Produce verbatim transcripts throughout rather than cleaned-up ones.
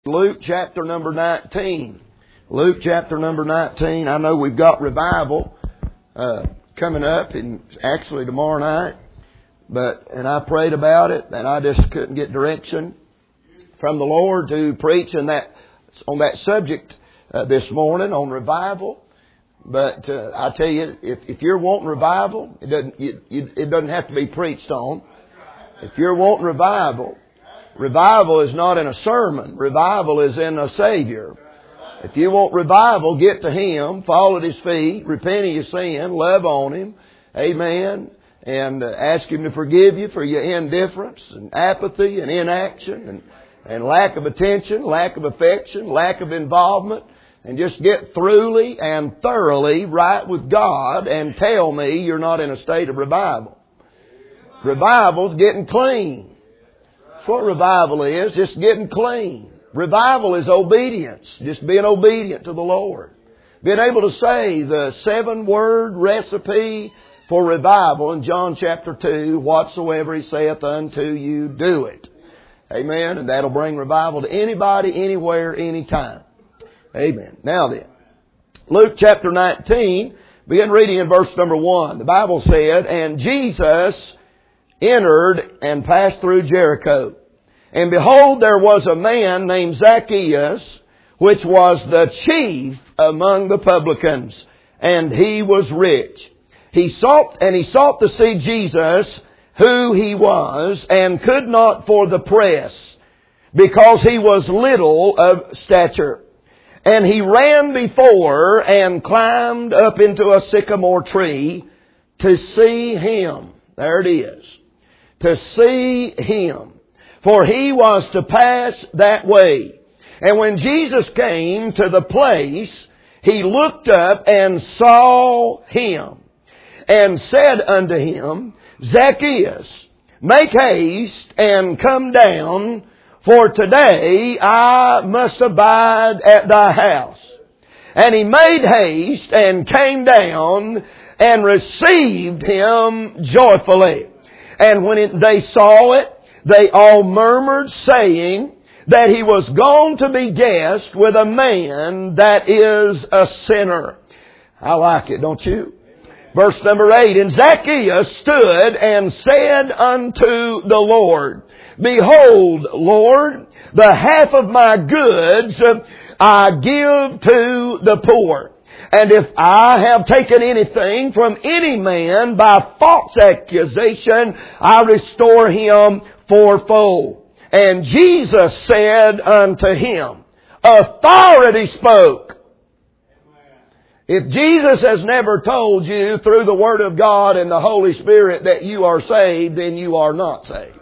Luke chapter number nineteen. Luke chapter number nineteen. I know we've got revival uh, coming up, and actually tomorrow night. But and I prayed about it, and I just couldn't get direction from the Lord to preach on that on that subject uh, this morning on revival. But uh, I tell you, if if you're wanting revival, it doesn't you, you, it doesn't have to be preached on. If you're wanting revival. Revival is not in a sermon. Revival is in a Savior. If you want revival, get to Him, fall at His feet, repent of your sin, love on Him. Amen. And uh, ask Him to forgive you for your indifference and apathy and inaction and, and lack of attention, lack of affection, lack of involvement. And just get thoroughly and thoroughly right with God and tell me you're not in a state of revival. Revival's getting clean. That's what revival is, just getting clean. Revival is obedience, just being obedient to the Lord. Being able to say the seven-word recipe for revival in John chapter two, whatsoever He saith unto you, do it. Amen. And that'll bring revival to anybody, anywhere, anytime. Amen. Now then, Luke chapter nineteen, begin reading in verse number one. The Bible said, and Jesus entered and passed through Jericho. And behold, there was a man named Zacchaeus, which was the chief among the publicans, and he was rich. He sought, and he sought to see Jesus, who he was, and could not for the press, because he was little of stature. And he ran before and climbed up into a sycamore tree to see him. There it is. To see him. For he was to pass that way. And when Jesus came to the place, he looked up and saw him, and said unto him, Zacchaeus, make haste and come down, for today I must abide at thy house. And he made haste and came down and received him joyfully. And when it, they saw it, they all murmured, saying that he was gone to be guest with a man that is a sinner. I like it, don't you? Verse number eight, and Zacchaeus stood and said unto the Lord, Behold, Lord, the half of my goods I give to the poor. And if I have taken anything from any man by false accusation, I restore him fourfold. And Jesus said unto him, authority spoke. If Jesus has never told you through the Word of God and the Holy Spirit that you are saved, then you are not saved.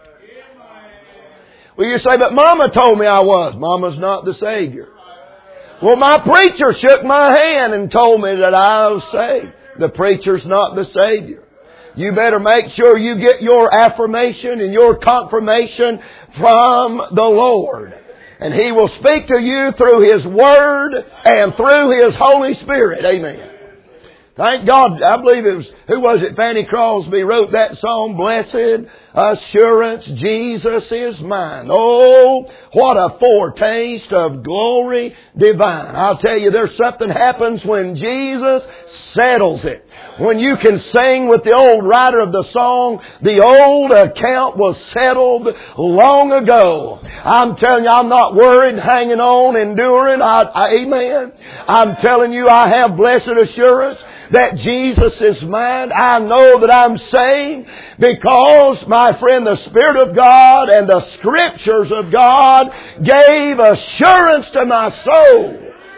Well, you say, but Mama told me I was. Mama's not the Savior. Well, my preacher shook my hand and told me that I was saved. The preacher's not the Savior. You better make sure you get your affirmation and your confirmation from the Lord. And He will speak to you through His Word and through His Holy Spirit. Amen. Thank God. I believe it was, who was it? Fanny Crosby wrote that song, Blessed Assurance, Jesus is mine. Oh, what a foretaste of glory divine. I'll tell you, there's something happens when Jesus settles it. When you can sing with the old writer of the song, the old account was settled long ago. I'm telling you, I'm not worried, hanging on, enduring. I, I, amen. I'm telling you, I have blessed assurance that Jesus is mine. I know that I'm saved because, my friend, the Spirit of God and the Scriptures of God gave assurance to my soul.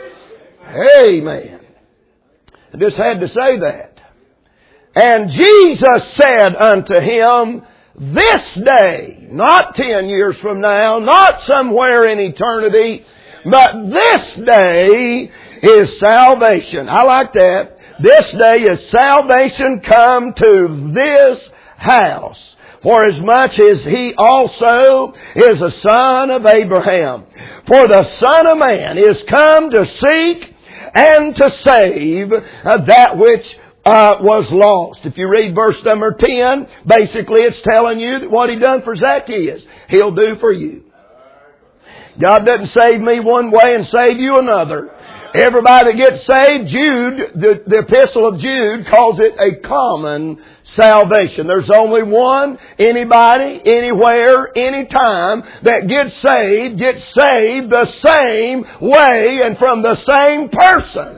Amen. I just had to say that. And Jesus said unto him, this day, not ten years from now, not somewhere in eternity, but this day is salvation. I like that. This day is salvation come to this house. For as much as he also is a son of Abraham. For the Son of Man is come to seek and to save that which uh, was lost. If you read verse number ten, basically it's telling you that what He done for Zacchaeus, He'll do for you. God doesn't save me one way and save you another. Everybody that gets saved, Jude, the, the epistle of Jude calls it a common salvation. There's only one, anybody, anywhere, anytime that gets saved, gets saved the same way and from the same person.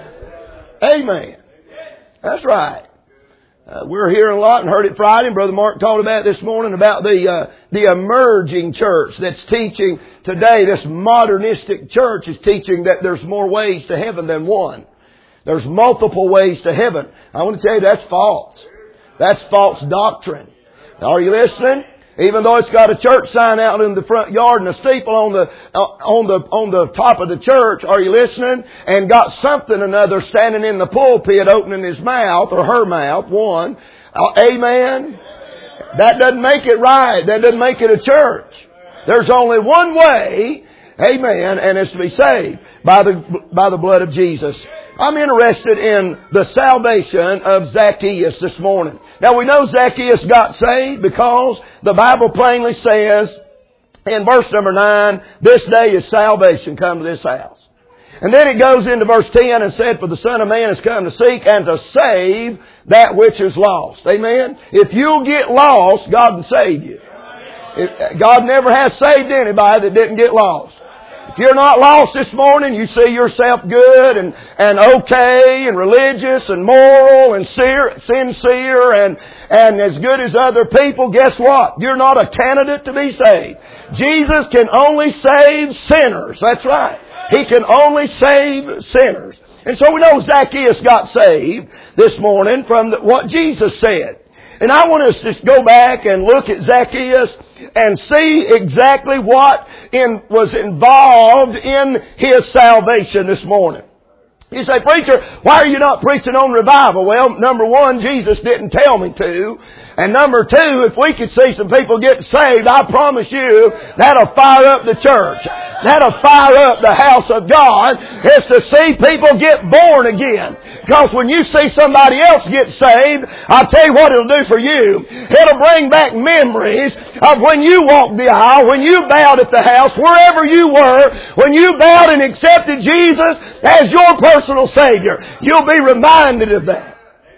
Amen. That's right. Uh, we're hearing a lot and heard it Friday, and Brother Mark talked about it this morning about the uh, the emerging church that's teaching today. This modernistic church is teaching that there's more ways to heaven than one. There's multiple ways to heaven. I want to tell you that's false. That's false doctrine. Are you listening? Even though it's got a church sign out in the front yard and a steeple on the uh, on the on the top of the church, are you listening? And got something or another standing in the pulpit, opening his mouth or her mouth. One, uh, amen. That doesn't make it right. That doesn't make it a church. There's only one way, amen, and it's to be saved by the by the blood of Jesus. I'm interested in the salvation of Zacchaeus this morning. Now we know Zacchaeus got saved because the Bible plainly says in verse number nine, this day is salvation come to this house. And then it goes into verse ten and said, for the Son of Man has come to seek and to save that which is lost. Amen? If you'll get lost, God can save you. If, God never has saved anybody that didn't get lost. If you're not lost this morning, you see yourself good and, and okay and religious and moral and sincere, sincere and, and as good as other people, guess what? You're not a candidate to be saved. Jesus can only save sinners. That's right. He can only save sinners. And so we know Zacchaeus got saved this morning from the, what Jesus said. And I want us to just go back and look at Zacchaeus and see exactly what in, was involved in his salvation this morning. You say, preacher, why are you not preaching on revival? Well, number one, Jesus didn't tell me to. And number two, if we could see some people get saved, I promise you, that'll fire up the church. That'll fire up the house of God. It's to see people get born again. Because when you see somebody else get saved, I'll tell you what it'll do for you. It'll bring back memories of when you walked the aisle, when you bowed at the house, wherever you were, when you bowed and accepted Jesus as your personal Savior. You'll be reminded of that.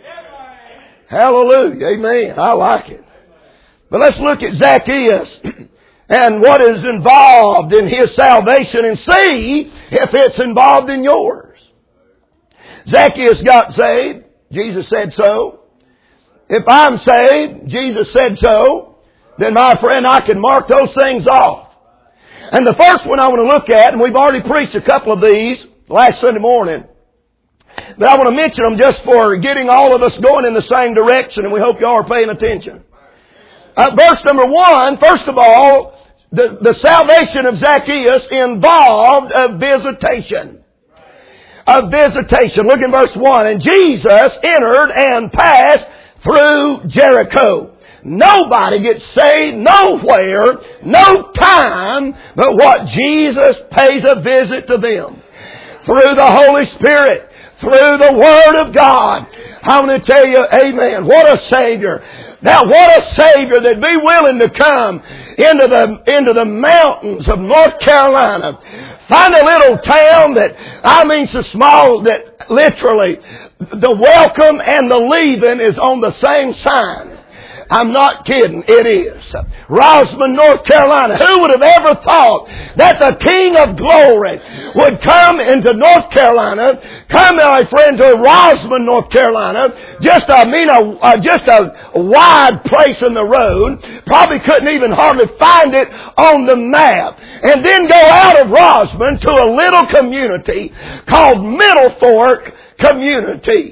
Hallelujah. Amen. I like it. But let's look at Zacchaeus and what is involved in his salvation and see if it's involved in yours. Zacchaeus got saved. Jesus said so. If I'm saved, Jesus said so, then my friend, I can mark those things off. And the first one I want to look at, and we've already preached a couple of these last Sunday morning, but I want to mention them just for getting all of us going in the same direction, and we hope you all are paying attention. Uh, verse number one, first of all, the, the salvation of Zacchaeus involved a visitation. A visitation. Look in verse one. And Jesus entered and passed through Jericho. Nobody gets saved nowhere, no time, but what Jesus pays a visit to them. Through the Holy Spirit. Through the Word of God. I want to tell you, amen, what a Savior. Now what a Savior that'd be willing to come into the, into the mountains of North Carolina. Find a little town that, I mean so small that literally the welcome and the leaving is on the same sign. I'm not kidding. It is. Rosman, North Carolina. Who would have ever thought that the King of Glory would come into North Carolina, come, my friend, to Rosman, North Carolina, just I mean a, uh, just a wide place in the road, probably couldn't even hardly find it on the map, and then go out of Rosman to a little community called Middle Fork Community.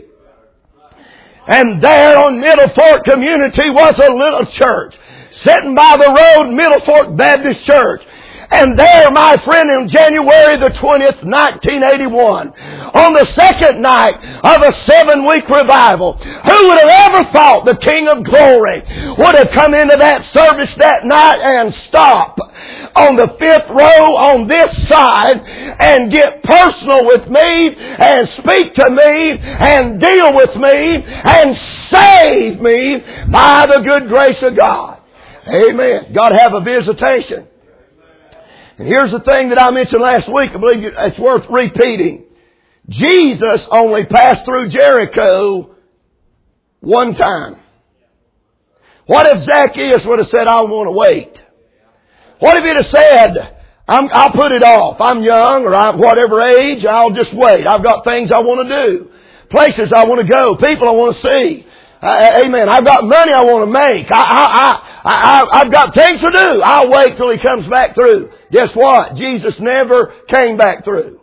And there on Middle Fork Community was a little church. Sitting by the road, Middle Fork Baptist Church. And there, my friend, in January the twentieth, nineteen eighty-one, on the second night of a seven-week revival, who would have ever thought the King of Glory would have come into that service that night and stop on the fifth row on this side and get personal with me and speak to me and deal with me and save me by the good grace of God. Amen. God have a visitation. And here's the thing that I mentioned last week. I believe it's worth repeating. Jesus only passed through Jericho one time. What if Zacchaeus would have said, I want to wait? What if he'd have said, I'm, I'll put it off. I'm young or I'm whatever age. I'll just wait. I've got things I want to do. Places I want to go. People I want to see. Uh, amen. I've got money I want to make. I, I, I, I, I've got things to do. I'll wait till He comes back through. Guess what? Jesus never came back through.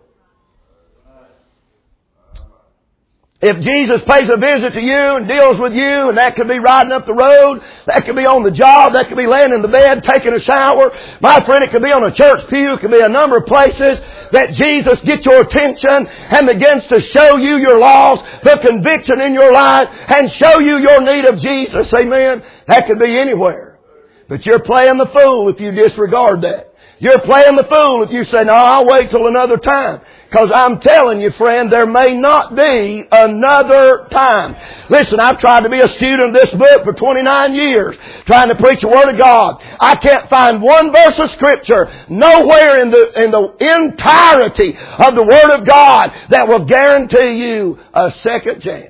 If Jesus pays a visit to you and deals with you, and that could be riding up the road, that could be on the job, that could be laying in the bed, taking a shower. My friend, it could be on a church pew, it could be a number of places that Jesus gets your attention and begins to show you your loss, the conviction in your life, and show you your need of Jesus. Amen? That could be anywhere. But you're playing the fool if you disregard that. You're playing the fool if you say, no, I'll wait till another time. Because I'm telling you, friend, there may not be another time. Listen, I've tried to be a student of this book for twenty-nine years, trying to preach the Word of God. I can't find one verse of Scripture nowhere in the, in the entirety of the Word of God that will guarantee you a second chance.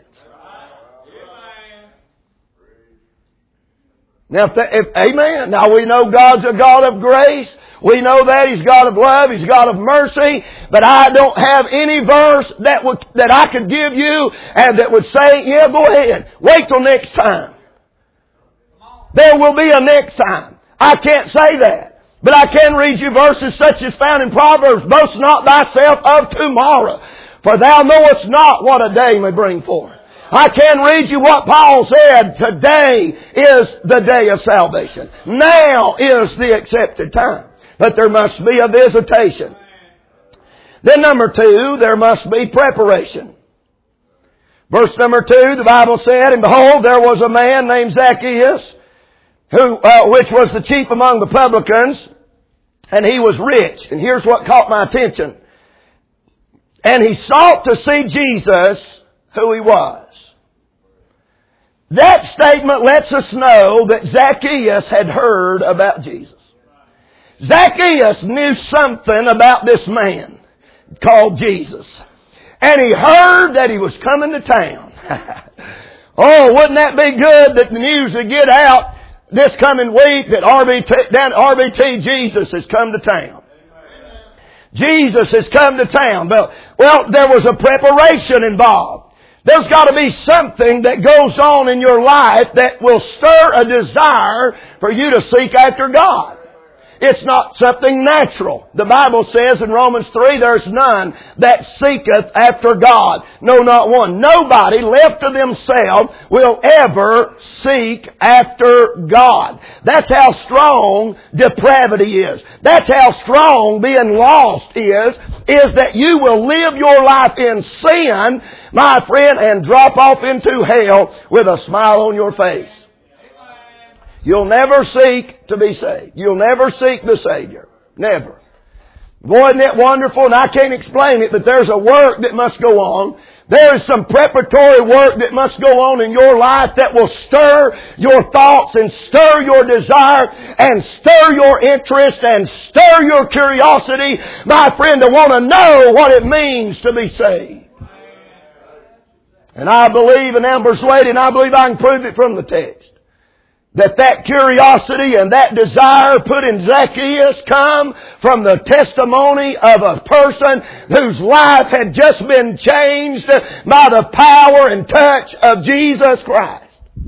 Now, if, that, if amen. Now we know God's a God of grace. We know that He's God of love, He's God of mercy, but I don't have any verse that would, that I could give you and that would say, yeah, go ahead, wait till next time. There will be a next time. I can't say that. But I can read you verses such as found in Proverbs, boast not thyself of tomorrow, for thou knowest not what a day may bring forth. I can read you what Paul said, today is the day of salvation. Now is the accepted time. But there must be a visitation. Then number two, there must be preparation. Verse number two, the Bible said, and behold, there was a man named Zacchaeus, who, uh, which was the chief among the publicans, and he was rich. And here's what caught my attention. And he sought to see Jesus, who He was. That statement lets us know that Zacchaeus had heard about Jesus. Zacchaeus knew something about this man called Jesus. And he heard that He was coming to town. Oh, wouldn't that be good that the news would get out this coming week that R B T, down R B T Jesus has come to town. Jesus has come to town. Well, well, there was a preparation involved. There's got to be something that goes on in your life that will stir a desire for you to seek after God. It's not something natural. The Bible says in Romans three, there's none that seeketh after God. No, not one. Nobody left to themselves will ever seek after God. That's how strong depravity is. That's how strong being lost is, is that you will live your life in sin, my friend, and drop off into hell with a smile on your face. You'll never seek to be saved. You'll never seek the Savior. Never. Boy, isn't it wonderful? And I can't explain it, but there's a work that must go on. There is some preparatory work that must go on in your life that will stir your thoughts and stir your desire and stir your interest and stir your curiosity, my friend, to want to know what it means to be saved. And I believe in Amber's Lady, and I believe I can prove it from the text, that that curiosity and that desire put in Zacchaeus come from the testimony of a person whose life had just been changed by the power and touch of Jesus Christ.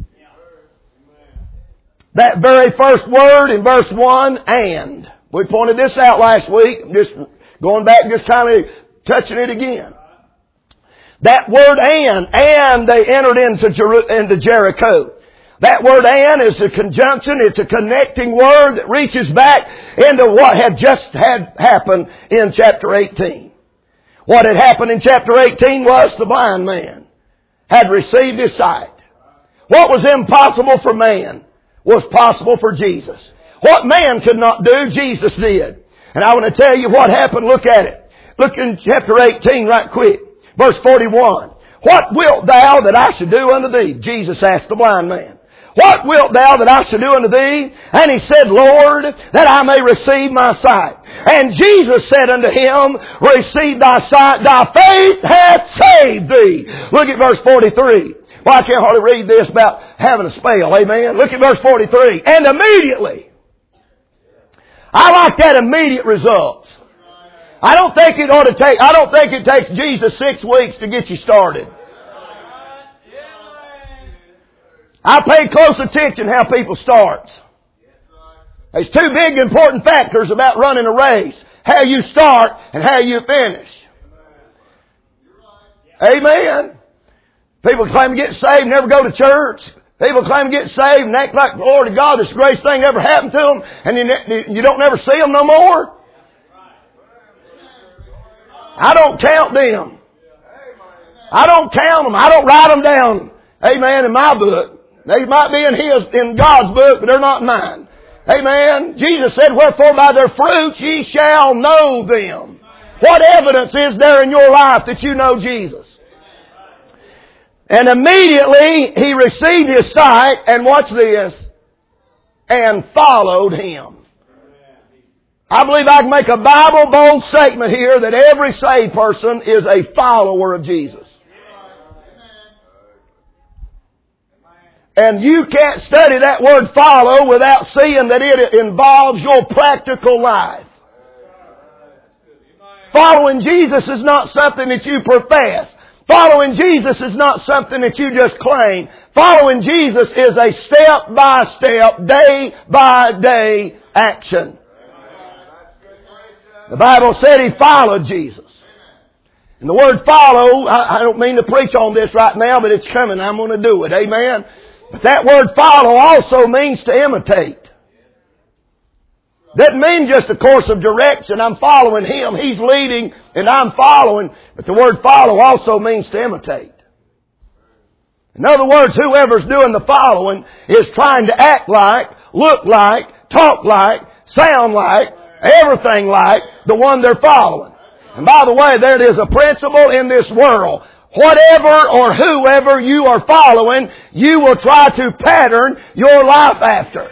That very first word in verse one, and. We pointed this out last week. I'm just going back and just kind of touching it again. That word and, and they entered into, Jer- into Jericho. That word and is a conjunction. It's a connecting word that reaches back into what had just had happened in chapter eighteen. What had happened in chapter eighteen was the blind man had received his sight. What was impossible for man was possible for Jesus. What man could not do, Jesus did. And I want to tell you what happened. Look at it. Look in chapter eighteen right quick. Verse forty-one. What wilt thou that I should do unto thee? Jesus asked the blind man. What wilt thou that I should do unto thee? And he said, Lord, that I may receive my sight. And Jesus said unto him, receive thy sight, thy faith hath saved thee. Look at verse forty-three. Well, I can't hardly read this about having a spell, amen? Look at verse forty-three. And immediately, I like that immediate results. I don't think it ought to take, I don't think it takes Jesus six weeks to get you started. I pay close attention how people start. There's two big important factors about running a race. How you start and how you finish. Amen. People claim to get saved, never go to church. People claim to get saved and act like, glory to God, this greatest thing ever happened to them, and you, you don't never see them no more. I don't count them. I don't count them. I don't write them down. Amen. In my book. They might be in His, in God's book, but they're not in mine. Amen. Jesus said, wherefore by their fruits ye shall know them. What evidence is there in your life that you know Jesus? And immediately he received his sight, and watch this, and followed Him. I believe I can make a Bible bold statement here that every saved person is a follower of Jesus. And you can't study that word follow without seeing that it involves your practical life. Following Jesus is not something that you profess. Following Jesus is not something that you just claim. Following Jesus is a step-by-step, day-by-day action. The Bible said he followed Jesus. And the word follow, I don't mean to preach on this right now, but it's coming. I'm going to do it. Amen. But that word follow also means to imitate. Doesn't mean just a course of direction. I'm following Him. He's leading and I'm following. But the word follow also means to imitate. In other words, whoever's doing the following is trying to act like, look like, talk like, sound like, everything like the one they're following. And by the way, there is a principle in this world. Whatever or whoever you are following, you will try to pattern your life after.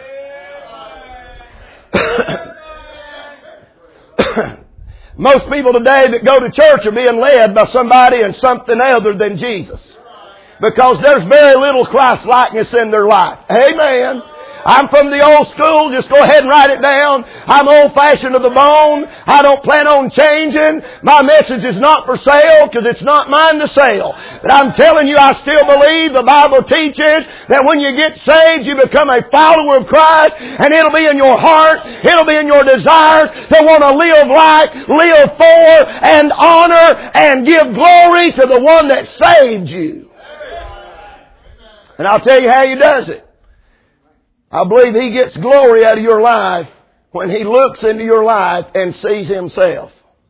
Most people today that go to church are being led by somebody and something other than Jesus. Because there's very little Christ-likeness in their life. Amen. I'm from the old school. Just go ahead and write it down. I'm old-fashioned to the bone. I don't plan on changing. My message is not for sale because it's not mine to sell. But I'm telling you, I still believe the Bible teaches that when you get saved, you become a follower of Christ, and it'll be in your heart, it'll be in your desires to want to live like, live for, and honor, and give glory to the one that saved you. And I'll tell you how He does it. I believe He gets glory out of your life when He looks into your life and sees Himself.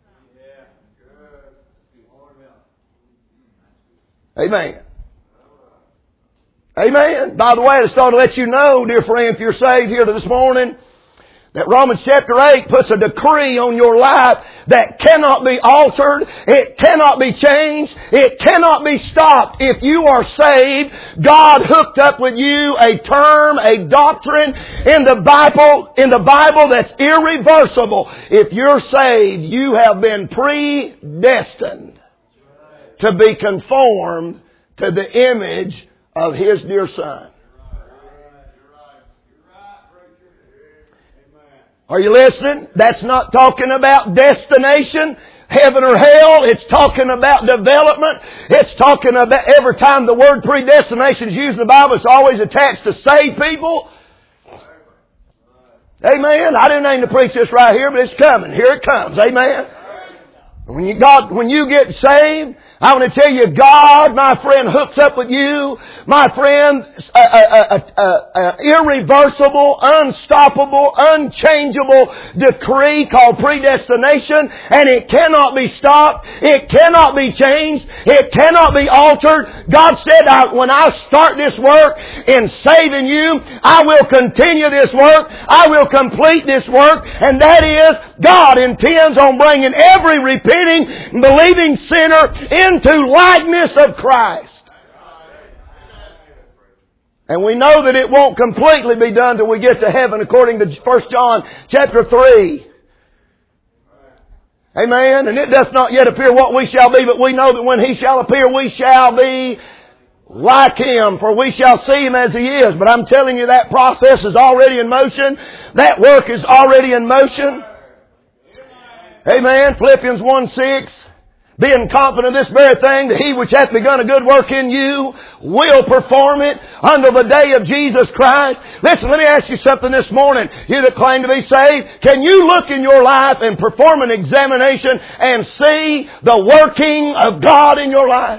Amen. Amen. By the way, I just thought to let you know, dear friend, if you're saved here this morning, that Romans chapter eight puts a decree on your life that cannot be altered. It cannot be changed. It cannot be stopped. If you are saved, God hooked up with you a term, a doctrine in the Bible, in the Bible that's irreversible. If you're saved, you have been predestined to be conformed to the image of His dear Son. Are you listening? That's not talking about destination, heaven or hell. It's talking about development. It's talking about every time the word predestination is used in the Bible, it's always attached to save people. Amen. I didn't aim to preach this right here, but it's coming. Here it comes. Amen. When you, God, when you get saved, I want to tell you, God, my friend, hooks up with you. My friend, a, a, a, a, a irreversible, unstoppable, unchangeable decree called predestination, and it cannot be stopped. It cannot be changed. It cannot be altered. God said, I, when I start this work in saving you, I will continue this work. I will complete this work, and that is, God intends on bringing every repenting, believing sinner into likeness of Christ. And we know that it won't completely be done till we get to heaven according to First John chapter three. Amen. And it does not yet appear what we shall be, but we know that when He shall appear, we shall be like Him, for we shall see Him as He is. But I'm telling you, that process is already in motion. That work is already in motion. Amen. Philippians one six. Being confident of this very thing, that He which hath begun a good work in you will perform it until the day of Jesus Christ. Listen, let me ask you something this morning. You that claim to be saved, can you look in your life and perform an examination and see the working of God in your life?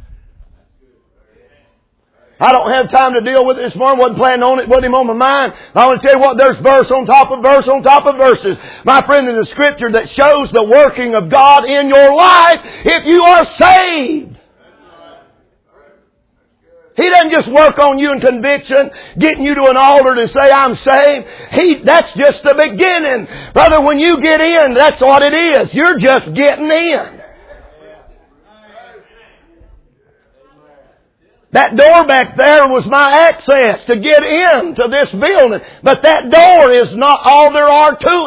I don't have time to deal with it this morning. Wasn't planning on it. Wasn't even on my mind. I want to tell you what, there's verse on top of verse on top of verses. My friend, in the Scripture that shows the working of God in your life if you are saved. He doesn't just work on you in conviction, getting you to an altar to say, I'm saved. He, that's just the beginning. Brother, when you get in, that's what it is. You're just getting in. That door back there was my access to get into this building. But that door is not all there are to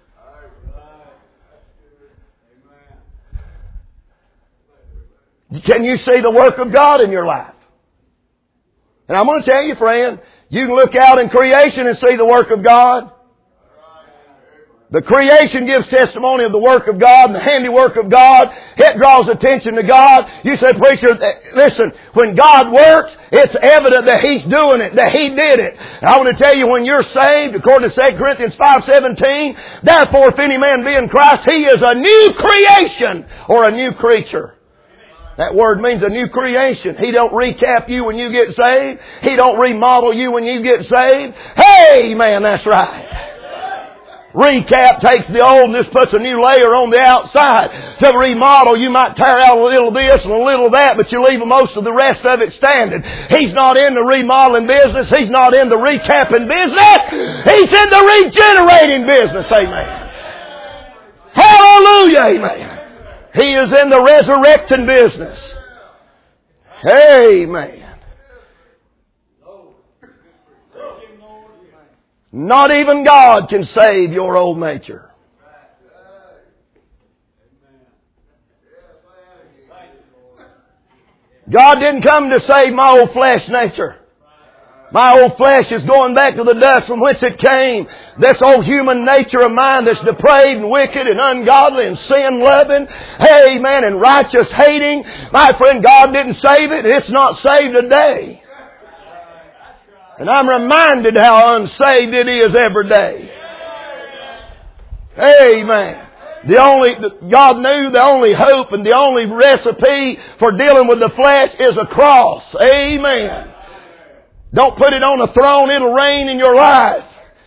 it. Can you see the work of God in your life? And I'm going to tell you, friend, you can look out in creation and see the work of God. The creation gives testimony of the work of God and the handiwork of God. It draws attention to God. You say, preacher, listen, when God works, it's evident that He's doing it, that He did it. And I want to tell you, when you're saved, according to Second Corinthians five seventeen, therefore if any man be in Christ, he is a new creation or a new creature. That word means a new creation. He don't recap you when you get saved. He don't remodel you when you get saved. Hey, man, that's right. Recap takes the old and just puts a new layer on the outside. To remodel, you might tear out a little this and a little that, but you leave most of the rest of it standing. He's not in the remodeling business. He's not in the recapping business. He's in the regenerating business. Amen. Hallelujah. Amen. He is in the resurrecting business. Amen. Not even God can save your old nature. God didn't come to save my old flesh nature. My old flesh is going back to the dust from whence it came. This old human nature of mine that's depraved and wicked and ungodly and sin-loving, amen, and righteous-hating. My friend, God didn't save it. It's not saved today. And I'm reminded how unsaved it is every day. Amen. The only, God knew the only hope and the only recipe for dealing with the flesh is a cross. Amen. Don't put it on a throne, it'll reign in your life.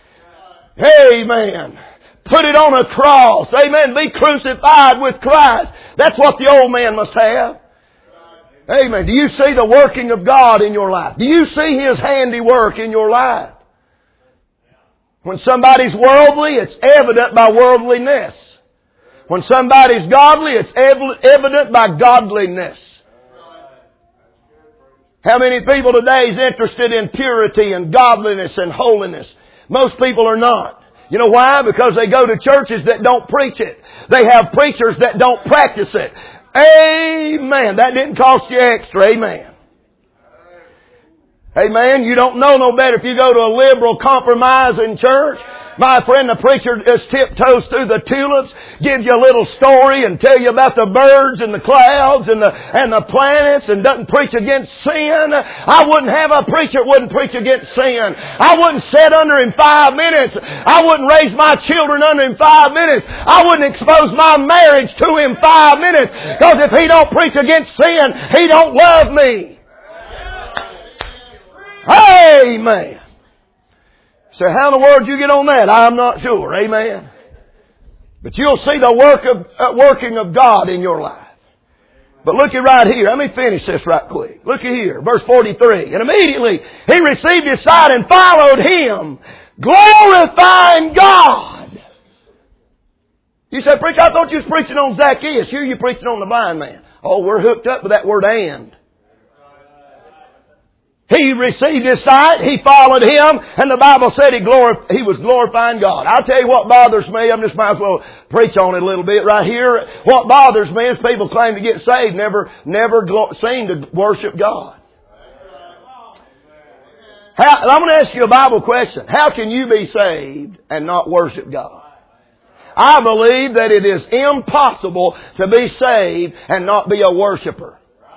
Amen. Put it on a cross. Amen. Be crucified with Christ. That's what the old man must have. Amen. Do you see the working of God in your life? Do you see His handiwork in your life? When somebody's worldly, it's evident by worldliness. When somebody's godly, it's evident by godliness. How many people today is interested in purity and godliness and holiness? Most people are not. You know why? Because they go to churches that don't preach it. They have preachers that don't practice it. Amen. That didn't cost you extra. Amen. Amen. You don't know no better if you go to a liberal compromising church. My friend, the preacher just tiptoes through the tulips, gives you a little story and tell you about the birds and the clouds and the and the planets and doesn't preach against sin. I wouldn't have a preacher that wouldn't preach against sin. I wouldn't sit under him five minutes. I wouldn't raise my children under him five minutes. I wouldn't expose my marriage to him five minutes. Because if he don't preach against sin, he don't love me. Amen. So how in the world did you get on that? I'm not sure. Amen. But you'll see the work of, uh, working of God in your life. But look at right here. Let me finish this right quick. Look at here. Verse forty-three. And immediately he received his sight and followed Him, glorifying God. You said, preacher, I thought you was preaching on Zacchaeus. Here you're preaching on the blind man. Oh, we're hooked up with that word and. He received His sight, he followed Him, and the Bible said he, glorif- he was glorifying God. I'll tell you what bothers me, I just might as well preach on it a little bit right here. What bothers me is people claim to get saved, never, never glo- seem to worship God. How, I'm going to ask you a Bible question. How can you be saved and not worship God? I believe that it is impossible to be saved and not be a worshiper.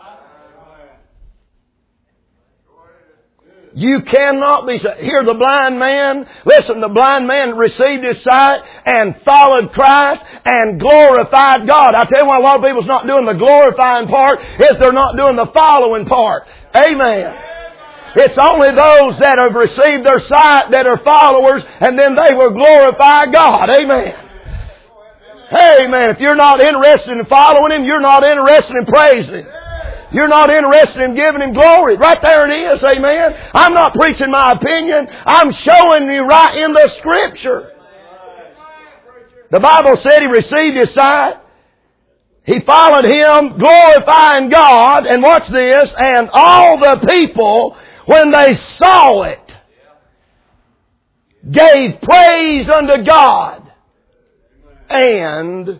You cannot be saved. Here the blind man, listen, the blind man received his sight and followed Christ and glorified God. I tell you why a lot of people's not doing the glorifying part is they're not doing the following part. Amen. It's only those that have received their sight that are followers, and then they will glorify God. Amen. Amen. If you're not interested in following Him, you're not interested in praising Him. You're not interested in giving Him glory. Right there it is. Amen. I'm not preaching my opinion. I'm showing you right in the Scripture. The Bible said He received His sight. He followed Him, glorifying God. And watch this. And all the people, when they saw it, gave praise unto God and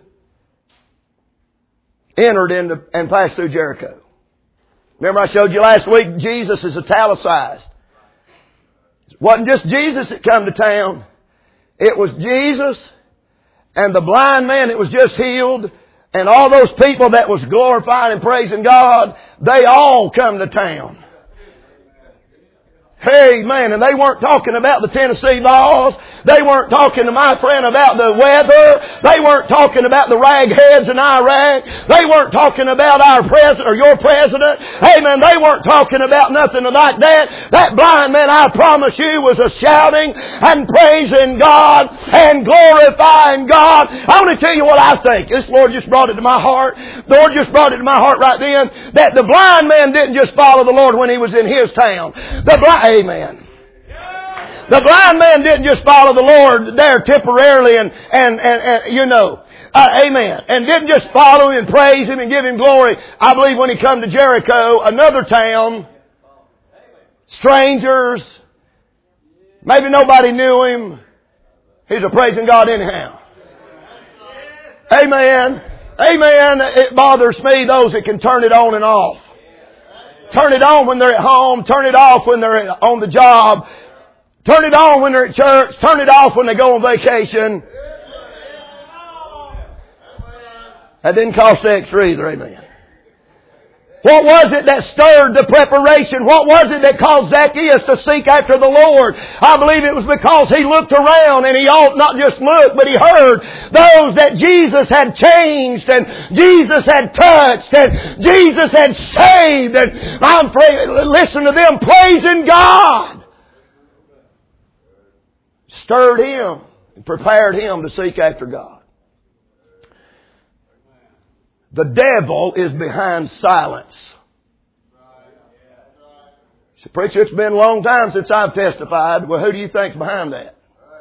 entered into and passed through Jericho. Remember I showed you last week Jesus is italicized. It wasn't just Jesus that come to town. It was Jesus and the blind man that was just healed and all those people that was glorifying and praising God, they all come to town. Amen. And they weren't talking about the Tennessee Vols. They weren't talking to my friend about the weather. They weren't talking about the ragheads in Iraq. They weren't talking about our president or your president. Amen. They weren't talking about nothing like that. That blind man, I promise you, was a shouting and praising God and glorifying God. I want to tell you what I think. This Lord just brought it to my heart. The Lord just brought it to my heart right then. That the blind man didn't just follow the Lord when he was in his town. The blind Amen. The blind man didn't just follow the Lord there temporarily and, and, and, and you know, uh, amen. And didn't just follow Him and praise Him and give Him glory. I believe when he come to Jericho, another town, strangers, maybe nobody knew him. He's a praising God anyhow. Amen. Amen. It bothers me, those that can turn it on and off. Turn it on when they're at home. Turn it off when they're on the job. Turn it on when they're at church. Turn it off when they go on vacation. That didn't cost extra either, amen. What was it that stirred the preparation? What was it that caused Zacchaeus to seek after the Lord? I believe it was because he looked around and he ought not just look, but he heard those that Jesus had changed and Jesus had touched and Jesus had saved. And I'm praying, listen to them praising God. Stirred him and prepared him to seek after God. The devil is behind silence. So, preacher, it's been a long time since I've testified. Well, who do you think's behind that?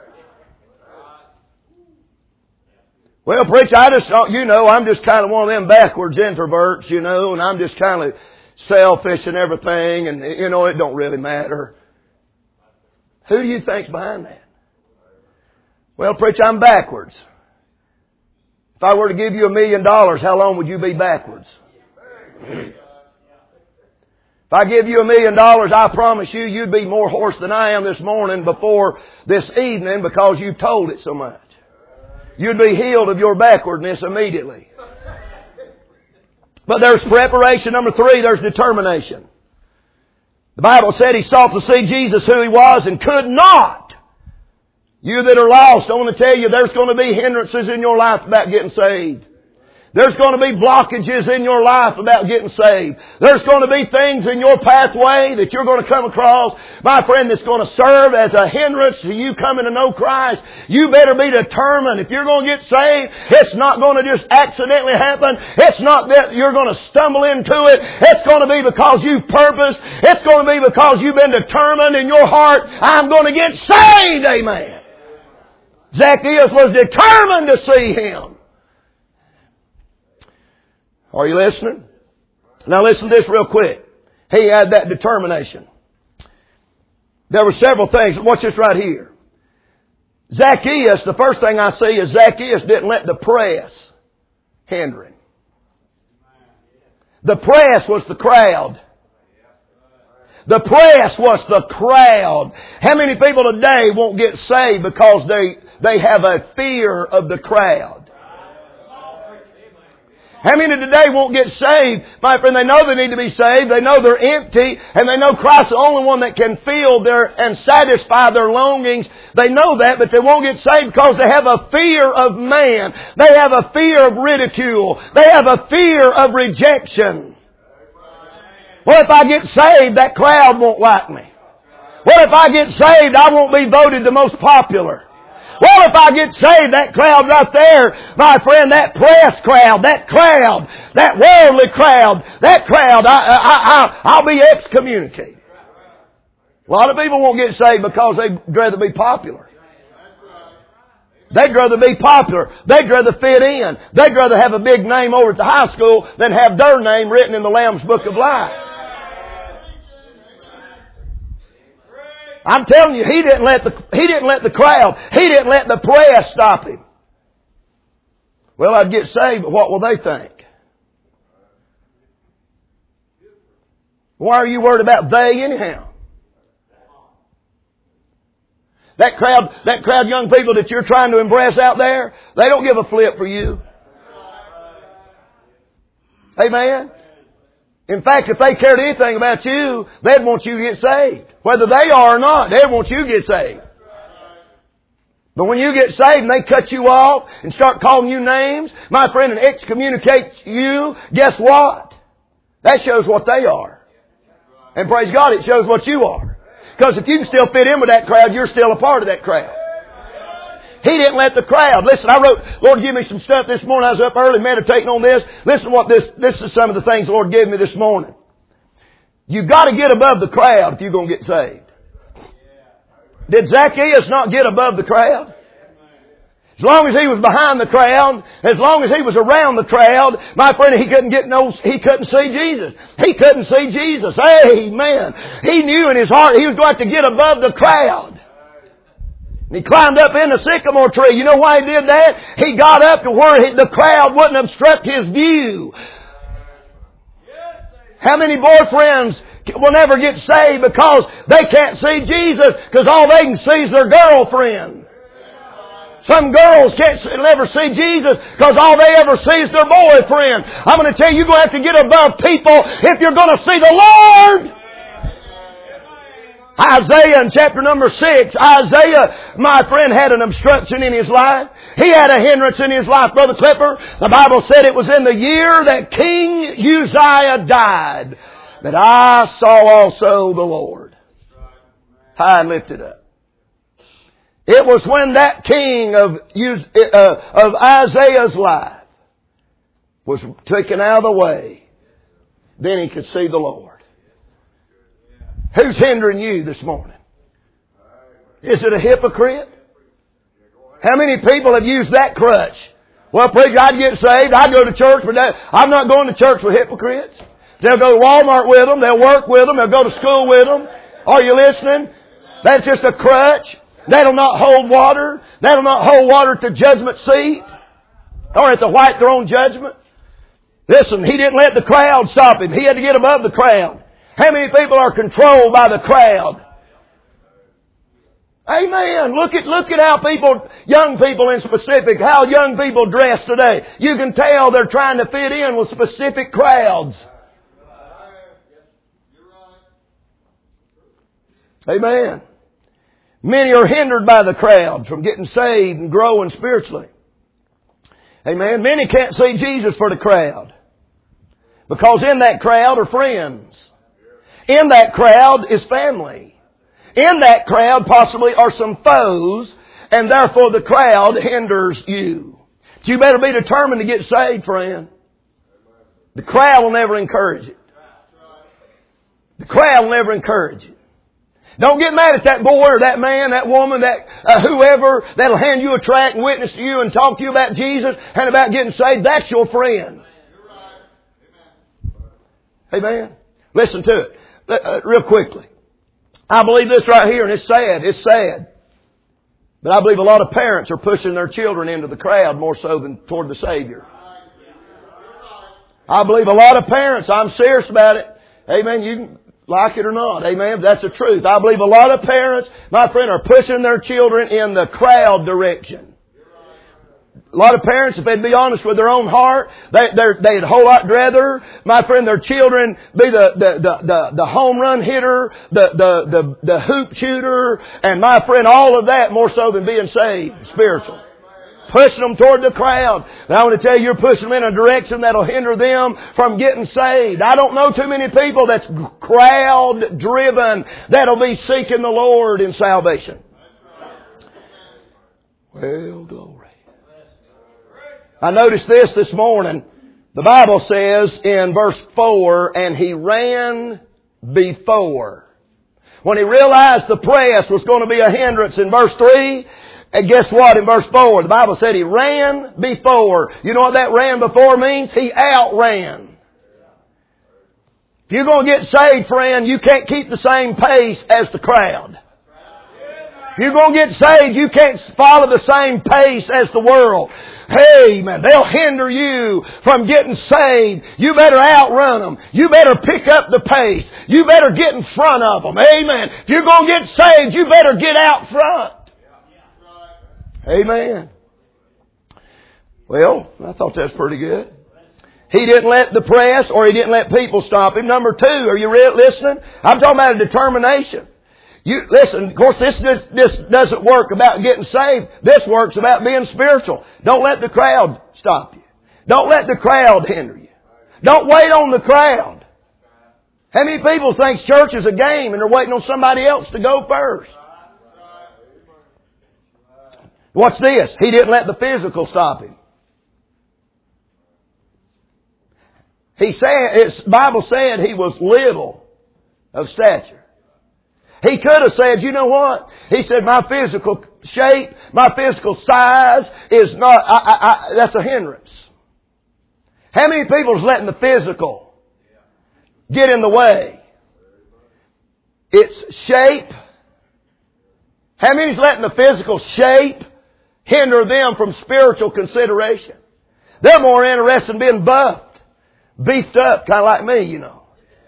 Well, preacher, I just, you know, I'm just kind of one of them backwards introverts, you know, and I'm just kind of selfish and everything, and, you know, it don't really matter. Who do you think's behind that? Well, preacher, I'm backwards. If I were to give you a million dollars, how long would you be backwards? If I give you a million dollars, I promise you, you'd be more hoarse than I am this morning before this evening because you've told it so much. You'd be healed of your backwardness immediately. But there's preparation. Number three, there's determination. The Bible said he sought to see Jesus who He was and could not. You that are lost, I want to tell you there's going to be hindrances in your life about getting saved. There's going to be blockages in your life about getting saved. There's going to be things in your pathway that you're going to come across, my friend, that's going to serve as a hindrance to you coming to know Christ. You better be determined. If you're going to get saved, it's not going to just accidentally happen. It's not that you're going to stumble into it. It's going to be because you've purposed. It's going to be because you've been determined in your heart, I'm going to get saved. Amen. Zacchaeus was determined to see Him. Are you listening? Now listen to this real quick. He had that determination. there were several things. Watch this right here. Zacchaeus, the first thing I see is Zacchaeus didn't let the press hinder him. The press was the crowd. The press was the crowd. How many people today won't get saved because they, they have a fear of the crowd? How many today won't get saved? My friend, they know they need to be saved. They know they're empty. And they know Christ's the only one that can fill their and satisfy their longings. They know that, but they won't get saved because they have a fear of man. They have a fear of ridicule. They have a fear of rejection. What if I get saved, that crowd won't like me? What if I get saved, I won't be voted the most popular? Well, if I get saved, that crowd right there, my friend, that press crowd, that crowd, that worldly crowd, that crowd, I, I, I, I'll be excommunicated. A lot of people won't get saved because they'd rather be popular. They'd rather be popular. They'd rather fit in. They'd rather have a big name over at the high school than have their name written in the Lamb's Book of Life. I'm telling you, he didn't let the, he didn't let the crowd, he didn't let the press stop him. Well, I'd get saved, but what will they think? Why are you worried about they anyhow? That crowd, that crowd young people that you're trying to impress out there, they don't give a flip for you. Amen? In fact, if they cared anything about you, they'd want you to get saved. Whether they are or not, they'd want you to get saved. But when you get saved and they cut you off and start calling you names, my friend, and excommunicate you, guess what? That shows what they are. And praise God, it shows what you are. Because if you can still fit in with that crowd, you're still a part of that crowd. He didn't let the crowd. Listen, I wrote, Lord, give me some stuff this morning. I was up early meditating on this. Listen to what this, this is some of the things the Lord gave me this morning. You've got to get above the crowd if you're going to get saved. Did Zacchaeus not get above the crowd? As long as he was behind the crowd, as long as he was around the crowd, my friend, he couldn't get no, he couldn't see Jesus. He couldn't see Jesus. Amen. He knew in his heart he was going to get above the crowd. And he climbed up in the sycamore tree. You know why he did that? He got up to where he, the crowd wouldn't obstruct his view. How many boyfriends will never get saved because they can't see Jesus because all they can see is their girlfriend? Some girls can't never see Jesus because all they ever see is their boyfriend. I'm going to tell you, you're going to have to get above people if you're going to see the Lord. Isaiah in chapter number six, Isaiah, my friend, had an obstruction in his life. He had a hindrance in his life, Brother Clipper. The Bible said it was in the year that King Uzziah died that I saw also the Lord high and lifted up. It was when that king of, uh, of Isaiah's life was taken out of the way, then he could see the Lord. Who's hindering you this morning? Is it a hypocrite? How many people have used that crutch? Well, preacher, I'd get saved. I'd go to church, but that, I'm not going to church with hypocrites. They'll go to Walmart with them. They'll work with them. They'll go to school with them. Are you listening? That's just a crutch. That'll not hold water. That'll not hold water at the judgment seat or at the white throne judgment. Listen, he didn't let the crowd stop him. He had to get above the crowd. How many people are controlled by the crowd? Amen. Look at, look at how people, young people in specific, how young people dress today. You can tell they're trying to fit in with specific crowds. Amen. Many are hindered by the crowd from getting saved and growing spiritually. Amen. Many can't see Jesus for the crowd because in that crowd are friends. In that crowd is family. In that crowd possibly are some foes, and therefore the crowd hinders you. But you better be determined to get saved, friend. The crowd will never encourage it. The crowd will never encourage it. Don't get mad at that boy or that man, that woman, that uh, whoever that'll hand you a tract and witness to you and talk to you about Jesus and about getting saved. That's your friend. Amen. Listen to it. Uh, real quickly. I believe this right here, and it's sad. It's sad. But I believe a lot of parents are pushing their children into the crowd more so than toward the Savior. I believe a lot of parents, I'm serious about it. Amen. You can like it or not. Amen. That's the truth. I believe a lot of parents, my friend, are pushing their children in the crowd direction. A lot of parents, if they'd be honest with their own heart, they, they'd a whole lot rather, my friend, their children be the, the, the, the, the home run hitter, the, the, the, the hoop shooter, and my friend, all of that more so than being saved, spiritual. Pushing them toward the crowd. And I want to tell you, you're pushing them in a direction that'll hinder them from getting saved. I don't know too many people that's crowd driven that'll be seeking the Lord in salvation. Well, glory. I noticed this this morning. The Bible says in verse four, and he ran before. When he realized the press was going to be a hindrance in verse three, and guess what? In verse four, the Bible said he ran before. You know what that ran before means? He outran. If you're going to get saved, friend, you can't keep the same pace as the crowd. If you're going to get saved, you can't follow the same pace as the world. Hey, man, they'll hinder you from getting saved. You better outrun them. You better pick up the pace. You better get in front of them. Amen. If you're going to get saved, you better get out front. Amen. Well, I thought that's pretty good. He didn't let the press or he didn't let people stop him. Number two, are you re- listening? I'm talking about a determination. You listen, of course, this, this this doesn't work about getting saved. This works about being spiritual. Don't let the crowd stop you. Don't let the crowd hinder you. Don't wait on the crowd. How many people think church is a game and they're waiting on somebody else to go first? Watch this. He didn't let the physical stop him. He said, the Bible said he was little of stature. He could have said, you know what? He said, my physical shape, my physical size is not, I, I, I, that's a hindrance. How many people is letting the physical get in the way? It's shape. How many is letting the physical shape hinder them from spiritual consideration? They're more interested in being buffed, beefed up, kind of like me, you know,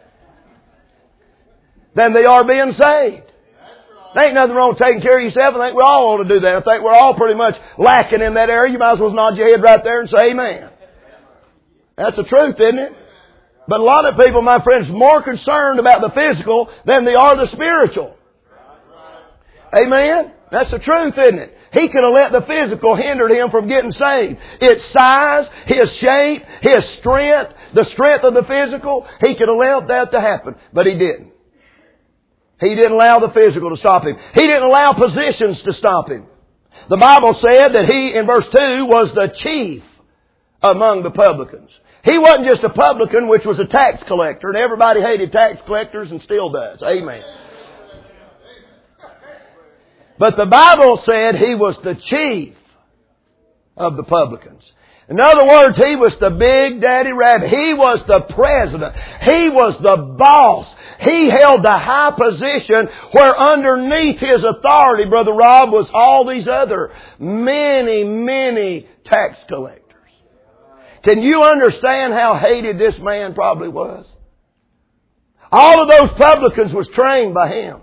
than they are being saved. There ain't nothing wrong with taking care of yourself. I think we all ought to do that. I think we're all pretty much lacking in that area. You might as well nod your head right there and say amen. That's the truth, isn't it? But a lot of people, my friends, are more concerned about the physical than they are the spiritual. Amen? That's the truth, isn't it? He could have let the physical hinder him from getting saved. Its size, his shape, his strength, the strength of the physical, he could have allowed that to happen. But he didn't. He didn't allow the physical to stop him. He didn't allow positions to stop him. The Bible said that he, in verse two, was the chief among the publicans. He wasn't just a publican, which was a tax collector, and everybody hated tax collectors and still does. Amen. But the Bible said he was the chief of the publicans. In other words, he was the big daddy rabbit. He was the president. He was the boss. He held the high position where underneath his authority, Brother Rob, was all these other many, many tax collectors. Can you understand how hated this man probably was? All of those publicans was trained by him.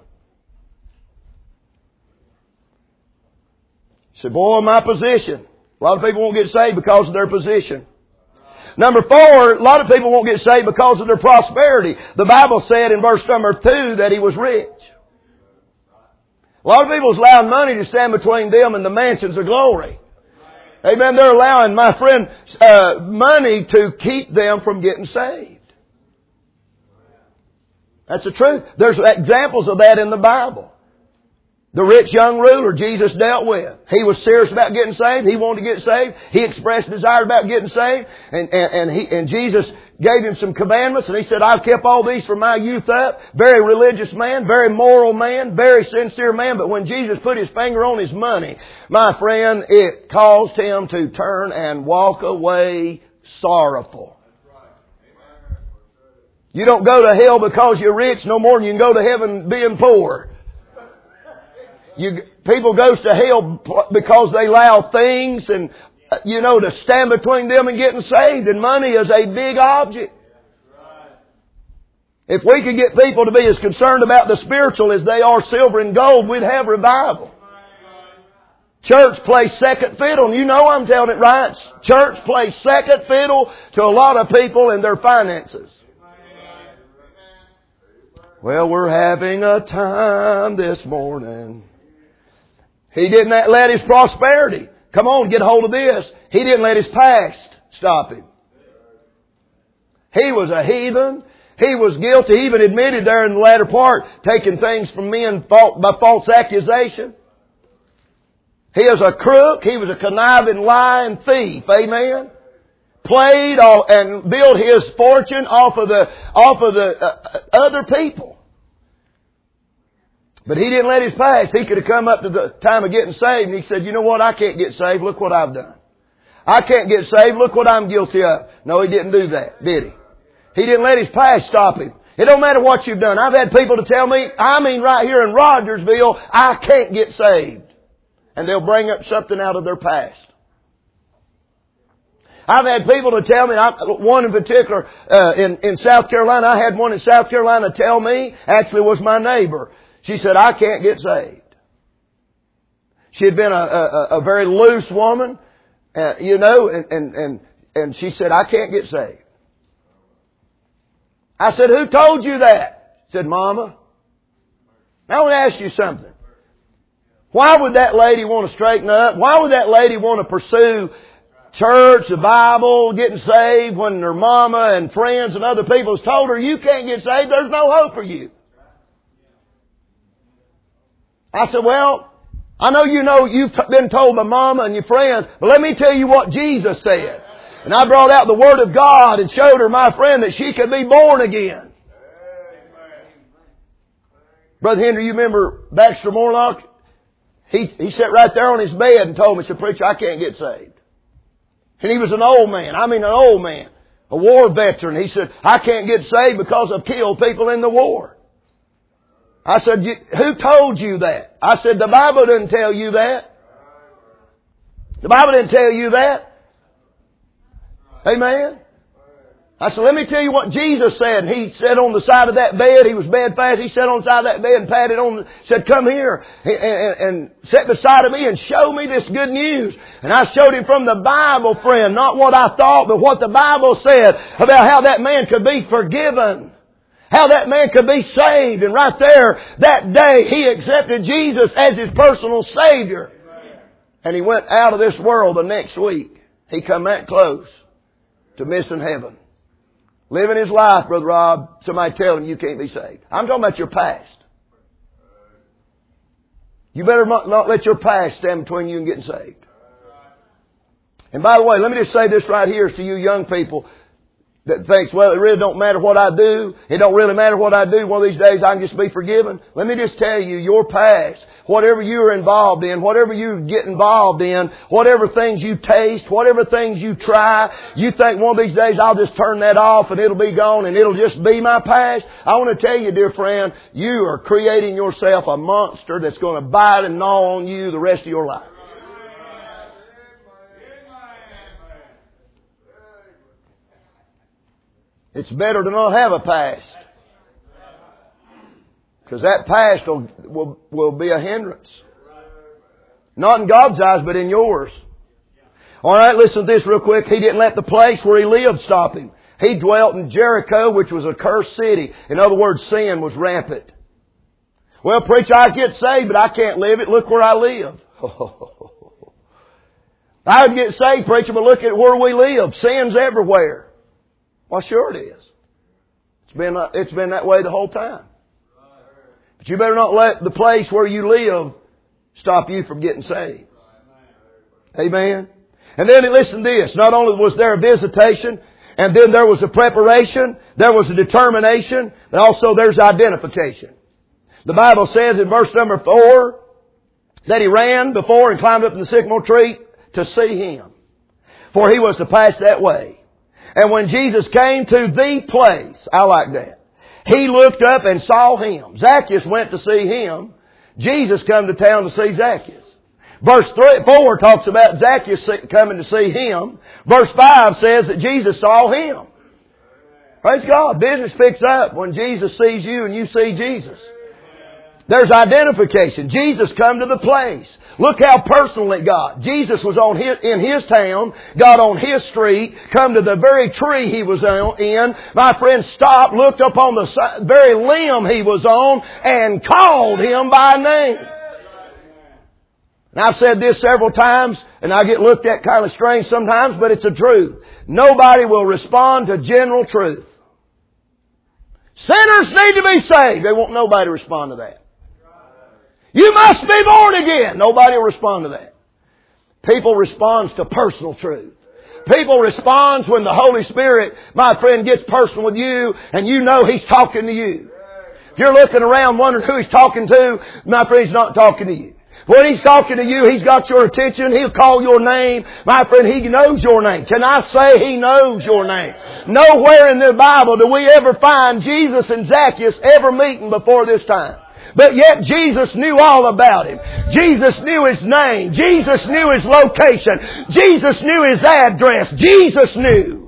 He said, boy, my position. A lot of people won't get saved because of their position. Number four, a lot of people won't get saved because of their prosperity. The Bible said in verse number two that he was rich. A lot of people is allowing money to stand between them and the mansions of glory. Amen. They're allowing, my friend, uh, money to keep them from getting saved. That's the truth. There's examples of that in the Bible. The rich young ruler Jesus dealt with. He was serious about getting saved. He wanted to get saved. He expressed desire about getting saved. And, and, and, he, and Jesus gave him some commandments. And he said, I've kept all these from my youth up. Very religious man, very moral man, very sincere man. But when Jesus put his finger on his money, my friend, it caused him to turn and walk away sorrowful. You don't go to hell because you're rich no more than you can go to heaven being poor. You, people goes to hell because they allow things and, you know, to stand between them and getting saved. And money is a big object. If we could get people to be as concerned about the spiritual as they are silver and gold, we'd have revival. Church plays second fiddle, and you know I'm telling it right. Church plays second fiddle to a lot of people and their finances. Well, we're having a time this morning. He didn't let his prosperity, come on, get hold of this. He didn't let his past stop him. He was a heathen. He was guilty. He even admitted there in the latter part, taking things from men by false accusation. He is a crook. He was a conniving, lying thief. Amen. Played and built his fortune off of the off of the uh, other people. But he didn't let his past. He could have come up to the time of getting saved and he said, you know what? I can't get saved. Look what I've done. I can't get saved. Look what I'm guilty of. No, he didn't do that, did he? He didn't let his past stop him. It don't matter what you've done. I've had people to tell me, I mean right here in Rogersville, I can't get saved. And they'll bring up something out of their past. I've had people to tell me, one in particular uh, in, in South Carolina, I had one in South Carolina tell me, actually was my neighbor. She said, I can't get saved. She had been a, a, a very loose woman, uh, you know, and, and, and, and she said, I can't get saved. I said, who told you that? She said, Mama. Now I want to ask you something. Why would that lady want to straighten up? Why would that lady want to pursue church, the Bible, getting saved when her mama and friends and other people has told her, you can't get saved, there's no hope for you? I said, well, I know you know you've been told by mama and your friends, but let me tell you what Jesus said. And I brought out the Word of God and showed her, my friend, that she could be born again. Brother Henry, you remember Baxter Morlock? He, he sat right there on his bed and told me, said, Preacher, I can't get saved. And he was an old man. I mean an old man. A war veteran. He said, I can't get saved because I've killed people in the war. I said, who told you that? I said, the Bible didn't tell you that. The Bible didn't tell you that. Amen. I said, let me tell you what Jesus said. And he sat on the side of that bed. He was bedfast. He sat on the side of that bed and patted on, said, come here and, and, and sat beside of me and show me this good news. And I showed him from the Bible, friend, not what I thought, but what the Bible said about how that man could be forgiven. How that man could be saved. And right there, that day, he accepted Jesus as his personal Savior. And he went out of this world the next week. He come that close to missing heaven. Living his life, Brother Rob, somebody tell him you can't be saved. I'm talking about your past. You better not let your past stand between you and getting saved. And by the way, let me just say this right here to you young people that thinks, well, it really don't matter what I do. It don't really matter what I do. One of these days I can just be forgiven. Let me just tell you, your past, whatever you're involved in, whatever you get involved in, whatever things you taste, whatever things you try, you think one of these days I'll just turn that off and it'll be gone and it'll just be my past. I want to tell you, dear friend, you are creating yourself a monster that's going to bite and gnaw on you the rest of your life. It's better to not have a past. Because that past will, will, will be a hindrance. Not in God's eyes, but in yours. Alright, listen to this real quick. He didn't let the place where he lived stop him. He dwelt in Jericho, which was a cursed city. In other words, sin was rampant. Well, preacher, I get saved, but I can't live it. Look where I live. I would get saved, preacher, but look at where we live. Sin's everywhere. Well, sure it is. It's been, it's been that way the whole time. But you better not let the place where you live stop you from getting saved. Amen. And then listen to this. Not only was there a visitation, and then there was a preparation, there was a determination, but also there's identification. The Bible says in verse number four that he ran before and climbed up in the sycamore tree to see him. For he was to pass that way. And when Jesus came to the place, I like that, he looked up and saw him. Zacchaeus went to see him. Jesus come to town to see Zacchaeus. Verse three, four talks about Zacchaeus coming to see him. Verse five says that Jesus saw him. Praise God. Business picks up when Jesus sees you and you see Jesus. There's identification. Jesus come to the place. Look how personal it got. Jesus was on his, in his town, got on his street, come to the very tree he was in. My friend stopped, looked up on the very limb he was on, and called him by name. And I've said this several times, and I get looked at kind of strange sometimes, but it's the truth. Nobody will respond to general truth. Sinners need to be saved. They won't nobody respond to that. You must be born again. Nobody will respond to that. People respond to personal truth. People respond when the Holy Spirit, my friend, gets personal with you and you know He's talking to you. If you're looking around wondering who He's talking to, my friend, He's not talking to you. When He's talking to you, He's got your attention. He'll call your name. My friend, He knows your name. Can I say He knows your name? Nowhere in the Bible do we ever find Jesus and Zacchaeus ever meeting before this time. But yet Jesus knew all about him. Jesus knew his name. Jesus knew his location. Jesus knew his address. Jesus knew.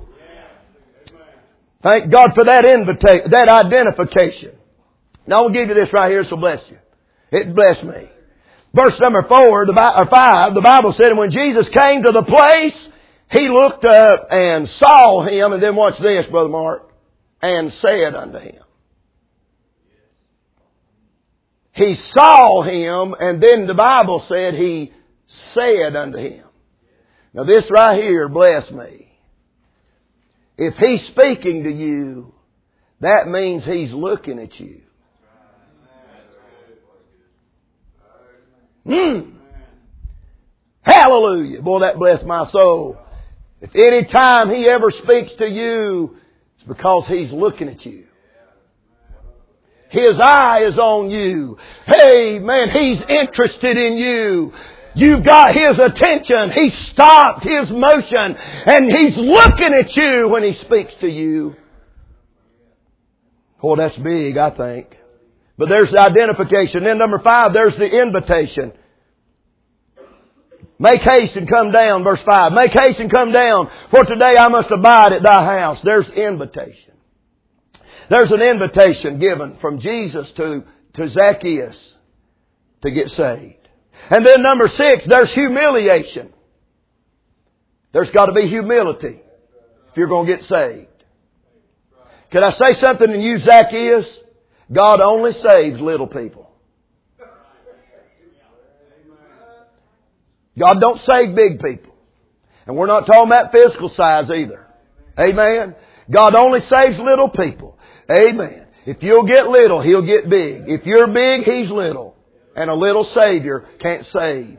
Thank God for that invita- that identification. Now I'll give you this right here, so bless you. It blessed me. Verse number four, the, or five, the Bible said, and when Jesus came to the place, He looked up and saw him, and then watch this, Brother Mark, and said unto him. He saw him, and then the Bible said He said unto him. Now this right here, bless me. If He's speaking to you, that means He's looking at you. Hmm. Hallelujah. Boy, that blessed my soul. If any time He ever speaks to you, it's because He's looking at you. His eye is on you. Hey, man, He's interested in you. You've got His attention. He stopped His motion. And He's looking at you when He speaks to you. Oh, that's big, I think. But there's the identification. Then number five, there's the invitation. Make haste and come down, verse five. Make haste and come down, for today I must abide at thy house. There's invitation. There's an invitation given from Jesus to, to Zacchaeus to get saved. And then number six, there's humiliation. There's got to be humility if you're going to get saved. Can I say something to you, Zacchaeus? God only saves little people. God don't save big people. And we're not talking about physical size either. Amen. God only saves little people. Amen. If you'll get little, He'll get big. If you're big, He's little. And a little Savior can't save.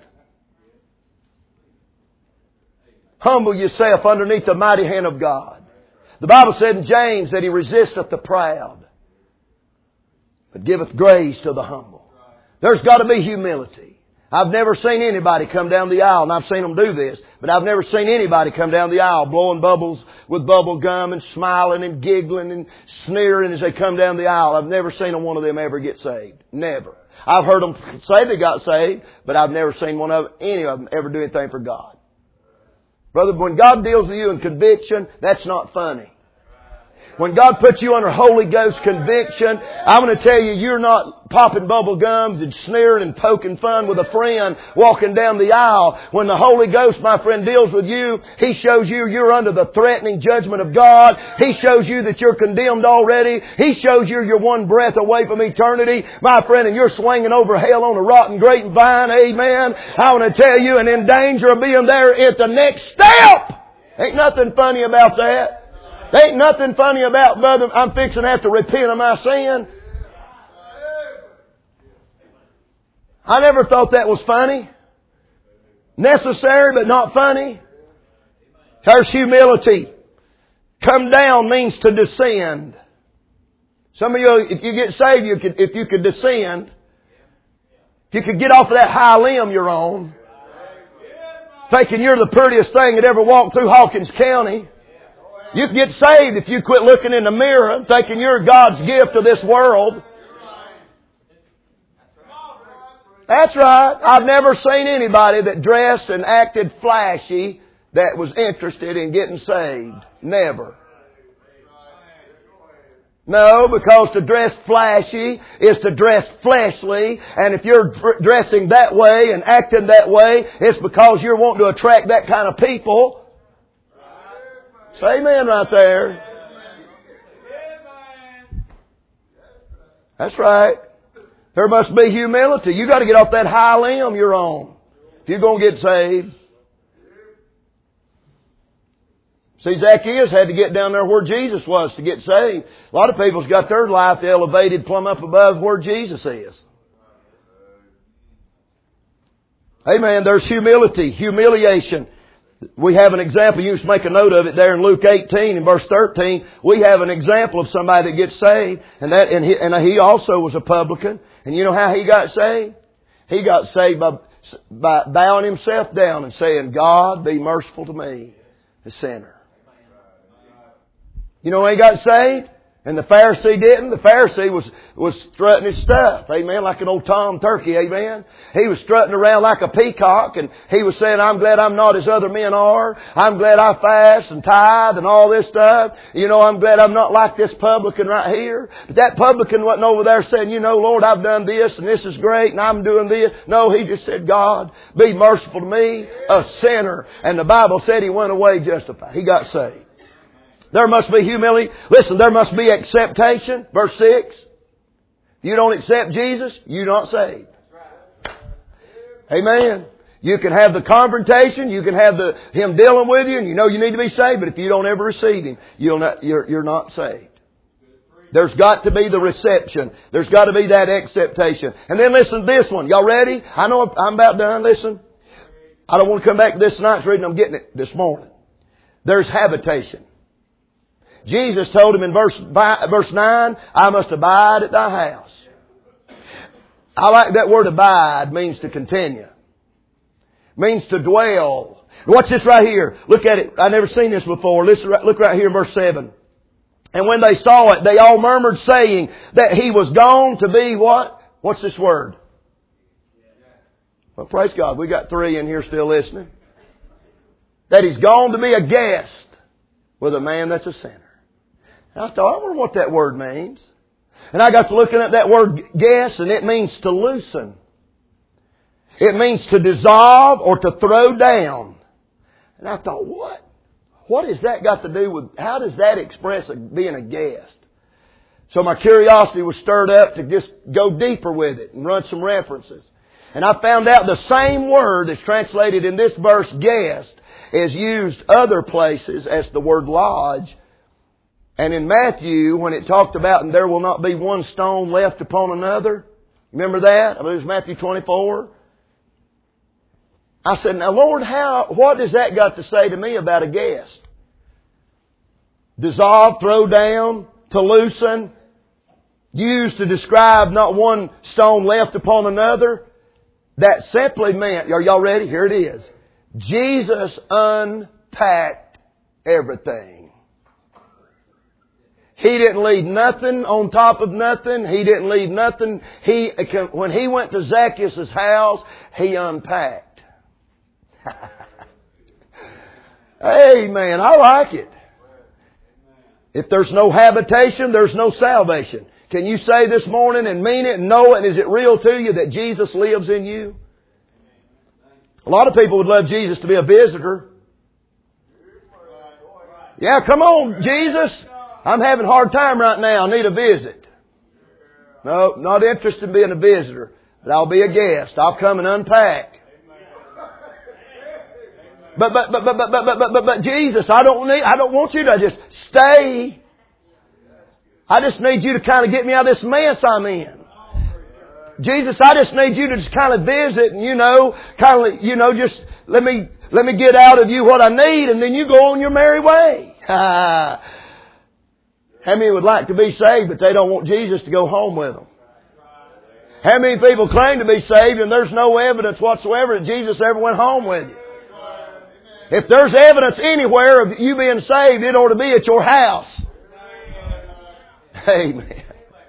Humble yourself underneath the mighty hand of God. The Bible said in James that He resisteth the proud, but giveth grace to the humble. There's got to be humility. I've never seen anybody come down the aisle, and I've seen them do this, but I've never seen anybody come down the aisle blowing bubbles with bubble gum and smiling and giggling and sneering as they come down the aisle. I've never seen one of them ever get saved. Never. I've heard them say they got saved, but I've never seen one of them, any of them ever do anything for God. Brother, when God deals with you in conviction, that's not funny. When God puts you under Holy Ghost conviction, I'm going to tell you, you're not popping bubble gums and sneering and poking fun with a friend walking down the aisle. When the Holy Ghost, my friend, deals with you, He shows you you're under the threatening judgment of God. He shows you that you're condemned already. He shows you you're one breath away from eternity, my friend, and you're swinging over hell on a rotten grapevine. Amen. I want to tell you, and in danger of being there at the next step. Ain't nothing funny about that. There ain't nothing funny about, brother, I'm fixing to have to repent of my sin. I never thought that was funny. Necessary, but not funny. There's humility. Come down means to descend. Some of you, if you get saved, you could, if you could descend, if you could get off of that high limb you're on, thinking you're the prettiest thing that ever walked through Hawkins County, You can get saved if you quit looking in the mirror thinking you're God's gift to this world. That's right. I've never seen anybody that dressed and acted flashy that was interested in getting saved. Never. No, because to dress flashy is to dress fleshly. And if you're dressing that way and acting that way, it's because you're wanting to attract that kind of people. Say amen right there. That's right. There must be humility. You got to get off that high limb you're on if you're going to get saved. See, Zacchaeus had to get down there where Jesus was to get saved. A lot of people's got their life elevated plumb up above where Jesus is. Amen. There's humility, humiliation. We have an example. You just make a note of it there in Luke eighteen and verse thirteen. We have an example of somebody that gets saved, and that and he, and he also was a publican. And you know how he got saved? He got saved by by bowing himself down and saying, "God, be merciful to me, a sinner." You know when he got saved? And the Pharisee didn't. The Pharisee was, was strutting his stuff. Amen. Like an old Tom Turkey. Amen. He was strutting around like a peacock. And he was saying, "I'm glad I'm not as other men are. I'm glad I fast and tithe and all this stuff. You know, I'm glad I'm not like this publican right here." But that publican wasn't over there saying, "You know, Lord, I've done this and this is great and I'm doing this." No, he just said, "God, be merciful to me, a sinner." And the Bible said he went away justified. He got saved. There must be humility. Listen, there must be acceptation. Verse six. If you don't accept Jesus, you're not saved. Amen. You can have the confrontation. You can have the Him dealing with you, and you know you need to be saved. But if you don't ever receive Him, you'll not, you're, you're not saved. There's got to be the reception. There's got to be that acceptation. And then listen to this one. Y'all ready? I know I'm about done. Listen. I don't want to come back to this tonight's reading. I'm getting it this morning. There's habitation. Jesus told him in verse verse nine, "I must abide at thy house." I like that word abide. Means to continue. Means to dwell. Watch this right here. Look at it. I've never seen this before. Listen, look right here in verse seven. "And when they saw it, they all murmured, saying that he was gone to be" what? What's this word? Well, praise God. We got three in here still listening. That he's gone to be a guest with a man that's a sinner. I thought, I wonder what that word means. And I got to looking at that word guess, and it means to loosen. It means to dissolve or to throw down. And I thought, what? What has that got to do with, how does that express being a guest? So my curiosity was stirred up to just go deeper with it and run some references. And I found out the same word that's translated in this verse, guest, is used other places as the word lodge. And in Matthew, when it talked about, "and there will not be one stone left upon another," remember that? I believe it was Matthew twenty-four. I said, "Now Lord, how, what does that got to say to me about a guest?" Dissolve, throw down, to loosen, used to describe not one stone left upon another. That simply meant, are y'all ready? Here it is. Jesus unpacked everything. He didn't leave nothing on top of nothing. He didn't leave nothing. He, when He went to Zacchaeus' house, He unpacked. Amen. I like it. If there's no habitation, there's no salvation. Can you say this morning and mean it and know it? And is it real to you that Jesus lives in you? A lot of people would love Jesus to be a visitor. Yeah, come on, Jesus. I'm having a hard time right now. I need a visit. No, not interested in being a visitor. But I'll be a guest. I'll come and unpack. But but but but but but but but, but Jesus, I don't need I don't want you to just stay. I just need you to kind of get me out of this mess I'm in. Jesus, I just need you to just kind of visit and, you know, kind of, you know, just let me let me get out of you what I need, and then you go on your merry way. How many would like to be saved, but they don't want Jesus to go home with them? How many people claim to be saved and there's no evidence whatsoever that Jesus ever went home with you? If there's evidence anywhere of you being saved, it ought to be at your house. Amen.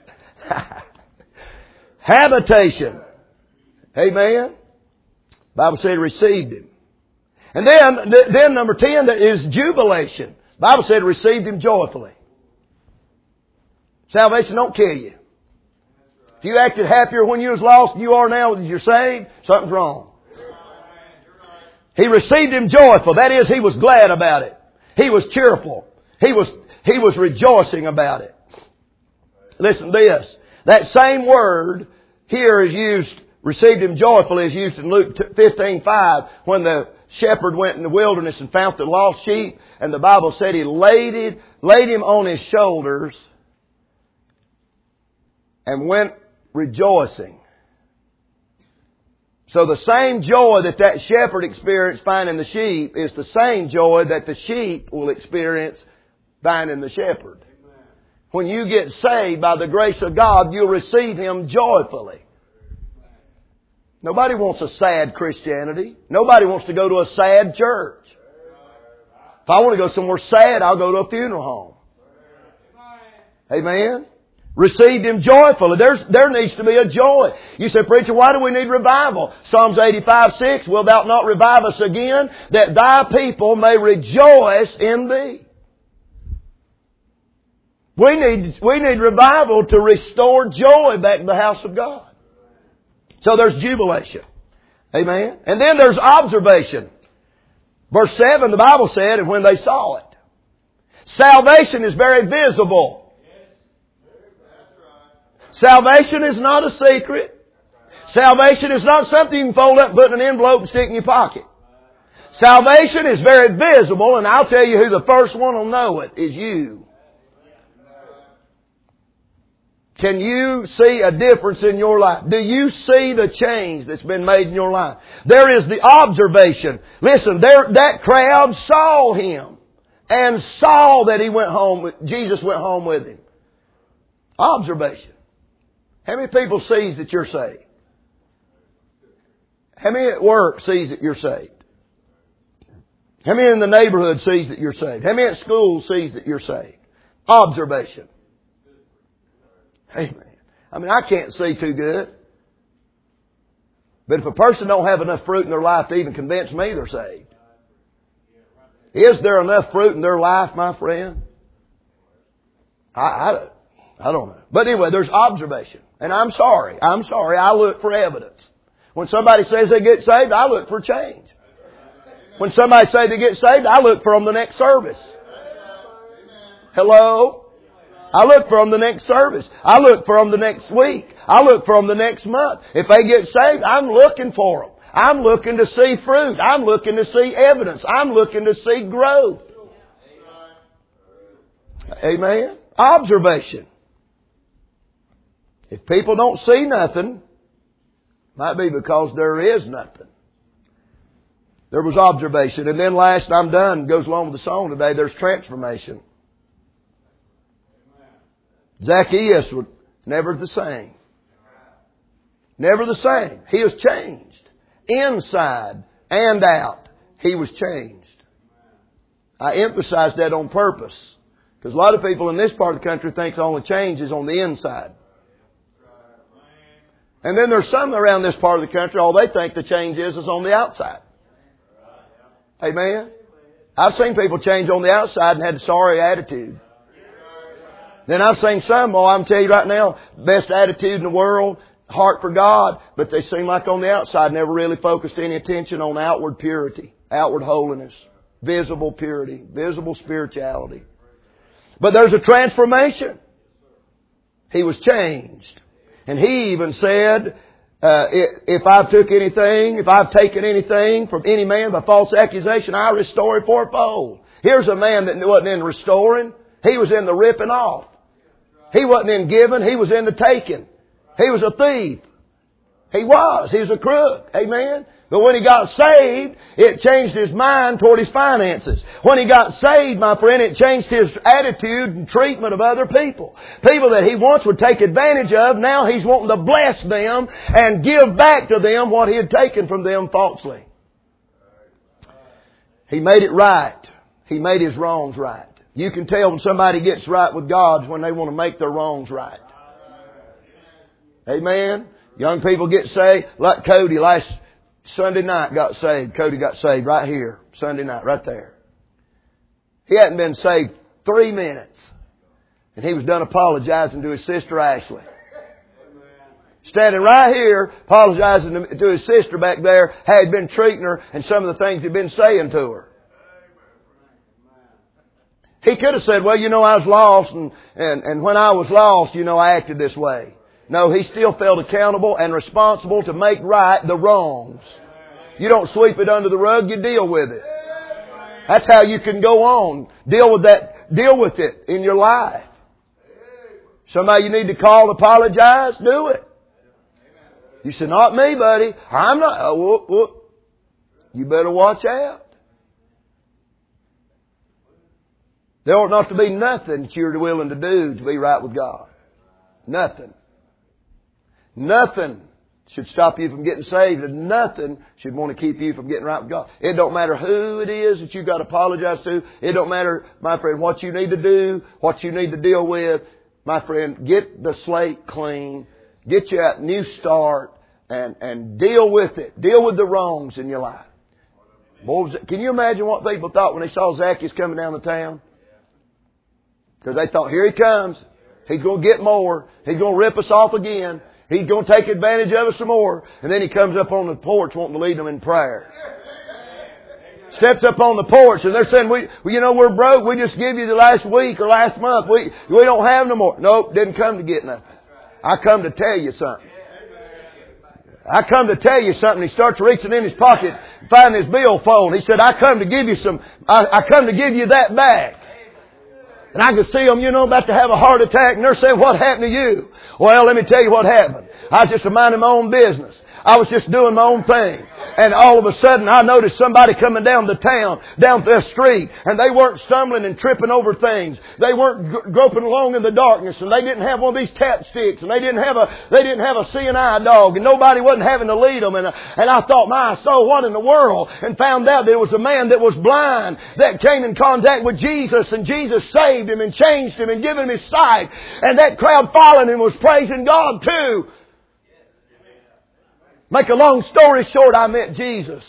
Habitation. Amen. The Bible said he received him. And then, then number ten is jubilation. The Bible said received him joyfully. Salvation don't kill you. If you acted happier when you was lost than you are now that you're saved, something's wrong. He received him joyful. That is, he was glad about it. He was cheerful. He was, he was rejoicing about it. Listen to this. That same word here is used, received him joyfully, is used in Luke fifteen five when the shepherd went in the wilderness and found the lost sheep. And the Bible said he laid it, laid him on his shoulders and went rejoicing. So the same joy that that shepherd experienced finding the sheep is the same joy that the sheep will experience finding the shepherd. When you get saved by the grace of God, you'll receive Him joyfully. Nobody wants a sad Christianity. Nobody wants to go to a sad church. If I want to go somewhere sad, I'll go to a funeral home. Amen? Received Him joyfully. There's, there needs to be a joy. You say, preacher, why do we need revival? Psalms eighty-five six, will thou not revive us again, that thy people may rejoice in thee? We need, we need revival to restore joy back to the house of God. So there's jubilation. Amen. And then there's observation. Verse seven, the Bible said, and when they saw it. Salvation is very visible. Salvation is not a secret. Salvation is not something you can fold up, put in an envelope and stick in your pocket. Salvation is very visible, and I'll tell you who the first one will know it is you. Can you see a difference in your life? Do you see the change that's been made in your life? There is the observation. Listen, there, that crowd saw Him and saw that He went home with, Jesus went home with Him. Observation. How many people sees that you're saved? How many at work sees that you're saved? How many in the neighborhood sees that you're saved? How many at school sees that you're saved? Observation. Amen. I mean, I can't see too good. But if a person don't have enough fruit in their life to even convince me they're saved. Is there enough fruit in their life, my friend? I, I, I don't know. But anyway, there's observation. And I'm sorry. I'm sorry. I look for evidence. When somebody says they get saved, I look for change. When somebody says they get saved, I look for them the next service. Hello? I look for them the next service. I look for them the next week. I look for them the next month. If they get saved, I'm looking for them. I'm looking to see fruit. I'm looking to see evidence. I'm looking to see growth. Amen. Observation. If people don't see nothing, might be because there is nothing. There was observation. And then last, I'm done, goes along with the song today, there's transformation. Zacchaeus was never the same. Never the same. He was changed. Inside and out, he was changed. I emphasize that on purpose. Because a lot of people in this part of the country think the only change is on the inside. And then there's some around this part of the country, all they think the change is is on the outside. Amen? I've seen people change on the outside and had a sorry attitude. Then I've seen some, oh, I'm telling you right now, best attitude in the world, heart for God, but they seem like on the outside never really focused any attention on outward purity, outward holiness, visible purity, visible spirituality. But there's a transformation. He was changed. And he even said, uh, if I've took anything, if I've taken anything from any man by false accusation, I restore it fourfold. Here's a man that wasn't in restoring. He was in the ripping off. He wasn't in giving. He was in the taking. He was a thief. He was. He was a crook. Amen. But when he got saved, it changed his mind toward his finances. When he got saved, my friend, it changed his attitude and treatment of other people. People that he once would take advantage of, now he's wanting to bless them and give back to them what he had taken from them falsely. He made it right. He made his wrongs right. You can tell when somebody gets right with God when they want to make their wrongs right. Amen. Young people get saved. Like Cody last Sunday night got saved. Cody got saved right here. Sunday night, right there. He hadn't been saved three minutes. And he was done apologizing to his sister Ashley. Standing right here, apologizing to his sister back there, how he'd been treating her and some of the things he'd been saying to her. He could have said, well, you know, I was lost, and, and, and when I was lost, you know, I acted this way. No, he still felt accountable and responsible to make right the wrongs. You don't sweep it under the rug, you deal with it. That's how you can go on. Deal with that, deal with it in your life. Somebody you need to call to apologize, do it. You say, not me, buddy. I'm not. Oh, whoop, whoop. You better watch out. There ought not to be nothing that you're willing to do to be right with God. Nothing. Nothing should stop you from getting saved, and nothing should want to keep you from getting right with God. It don't matter who it is that you've got to apologize to. It don't matter, my friend, what you need to do, what you need to deal with. My friend, get the slate clean. Get you a new start and, and deal with it. Deal with the wrongs in your life. Boy, can you imagine what people thought when they saw Zacchaeus coming down the town? Because they thought, here he comes. He's going to get more. He's going to rip us off again. He's going to take advantage of us some more. And then he comes up on the porch wanting to lead them in prayer. Steps up on the porch and they're saying, we, well, you know, we're broke. We just give you the last week or last month. We, we don't have no more. Nope, didn't come to get nothing. I come to tell you something. I come to tell you something. He starts reaching in his pocket, finding his billfold. He said, I come to give you some, I, I come to give you that back. And I could see them, you know, about to have a heart attack. And they're saying, what happened to you? Well, let me tell you what happened. I was just minding my own business. I was just doing my own thing. And all of a sudden I noticed somebody coming down the town, down the street. And they weren't stumbling and tripping over things. They weren't groping along in the darkness. And they didn't have one of these tap sticks. And they didn't have a, they didn't have a C and I dog. And nobody wasn't having to lead them. And, and I thought, my soul, what in the world? And found out that it was a man that was blind that came in contact with Jesus. And Jesus saved him and changed him and given him his sight. And that crowd following him was praising God too. Make a long story short, I met Jesus.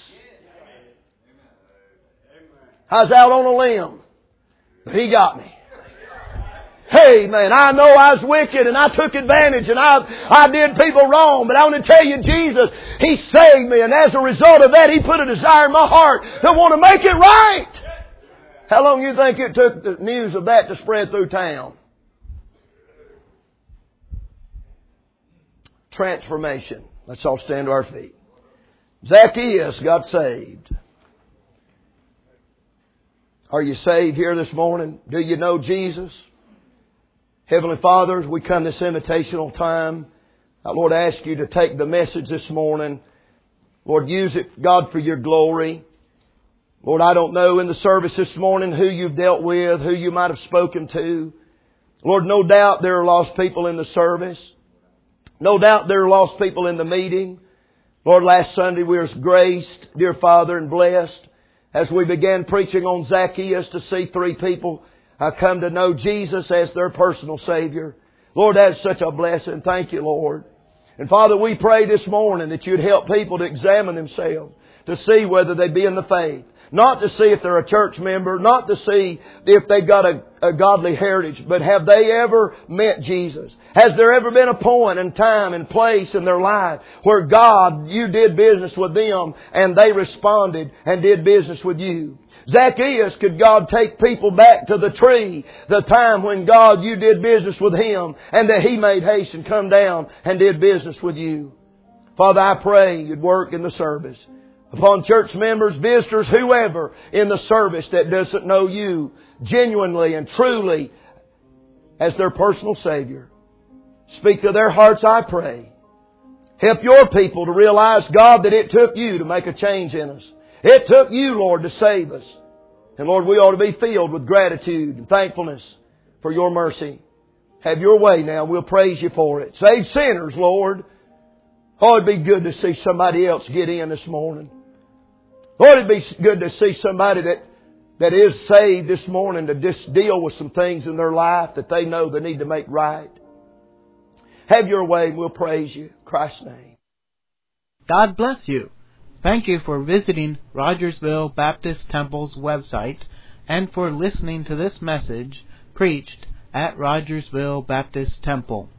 I was out on a limb, but He got me. Hey man, I know I was wicked and I took advantage and I, I did people wrong, but I want to tell you, Jesus, He saved me, and as a result of that, He put a desire in my heart to want to make it right. How long do you think it took the news of that to spread through town? Transformation. Let's all stand to our feet. Zacchaeus got saved. Are you saved here this morning? Do you know Jesus? Heavenly Father, as we come this invitational time, I, Lord, ask you to take the message this morning. Lord, use it, God, for your glory. Lord, I don't know in the service this morning who you've dealt with, who you might have spoken to. Lord, no doubt there are lost people in the service. No doubt there are lost people in the meeting. Lord, last Sunday we were graced, dear Father, and blessed as we began preaching on Zacchaeus to see three people uh, come to know Jesus as their personal Savior. Lord, that's such a blessing. Thank you, Lord. And Father, we pray this morning that you'd help people to examine themselves, to see whether they be in the faith. Not to see if they're a church member, not to see if they've got a, a godly heritage, but have they ever met Jesus? Has there ever been a point and time and place in their life where God, you did business with them and they responded and did business with you? Zacchaeus, could God take people back to the tree, the time when God, you did business with him and that he made haste and come down and did business with you? Father, I pray you'd work in the service upon church members, visitors, whoever in the service that doesn't know you genuinely and truly as their personal Savior. Speak to their hearts, I pray. Help your people to realize, God, that it took you to make a change in us. It took you, Lord, to save us. And Lord, we ought to be filled with gratitude and thankfulness for your mercy. Have your way now. We'll praise you for it. Save sinners, Lord. Oh, it'd be good to see somebody else get in this morning. Lord, it'd be good to see somebody that, that is saved this morning to just deal with some things in their life that they know they need to make right. Have Your way and we'll praise You. In Christ's name. God bless you. Thank you for visiting Rogersville Baptist Temple's website and for listening to this message preached at Rogersville Baptist Temple.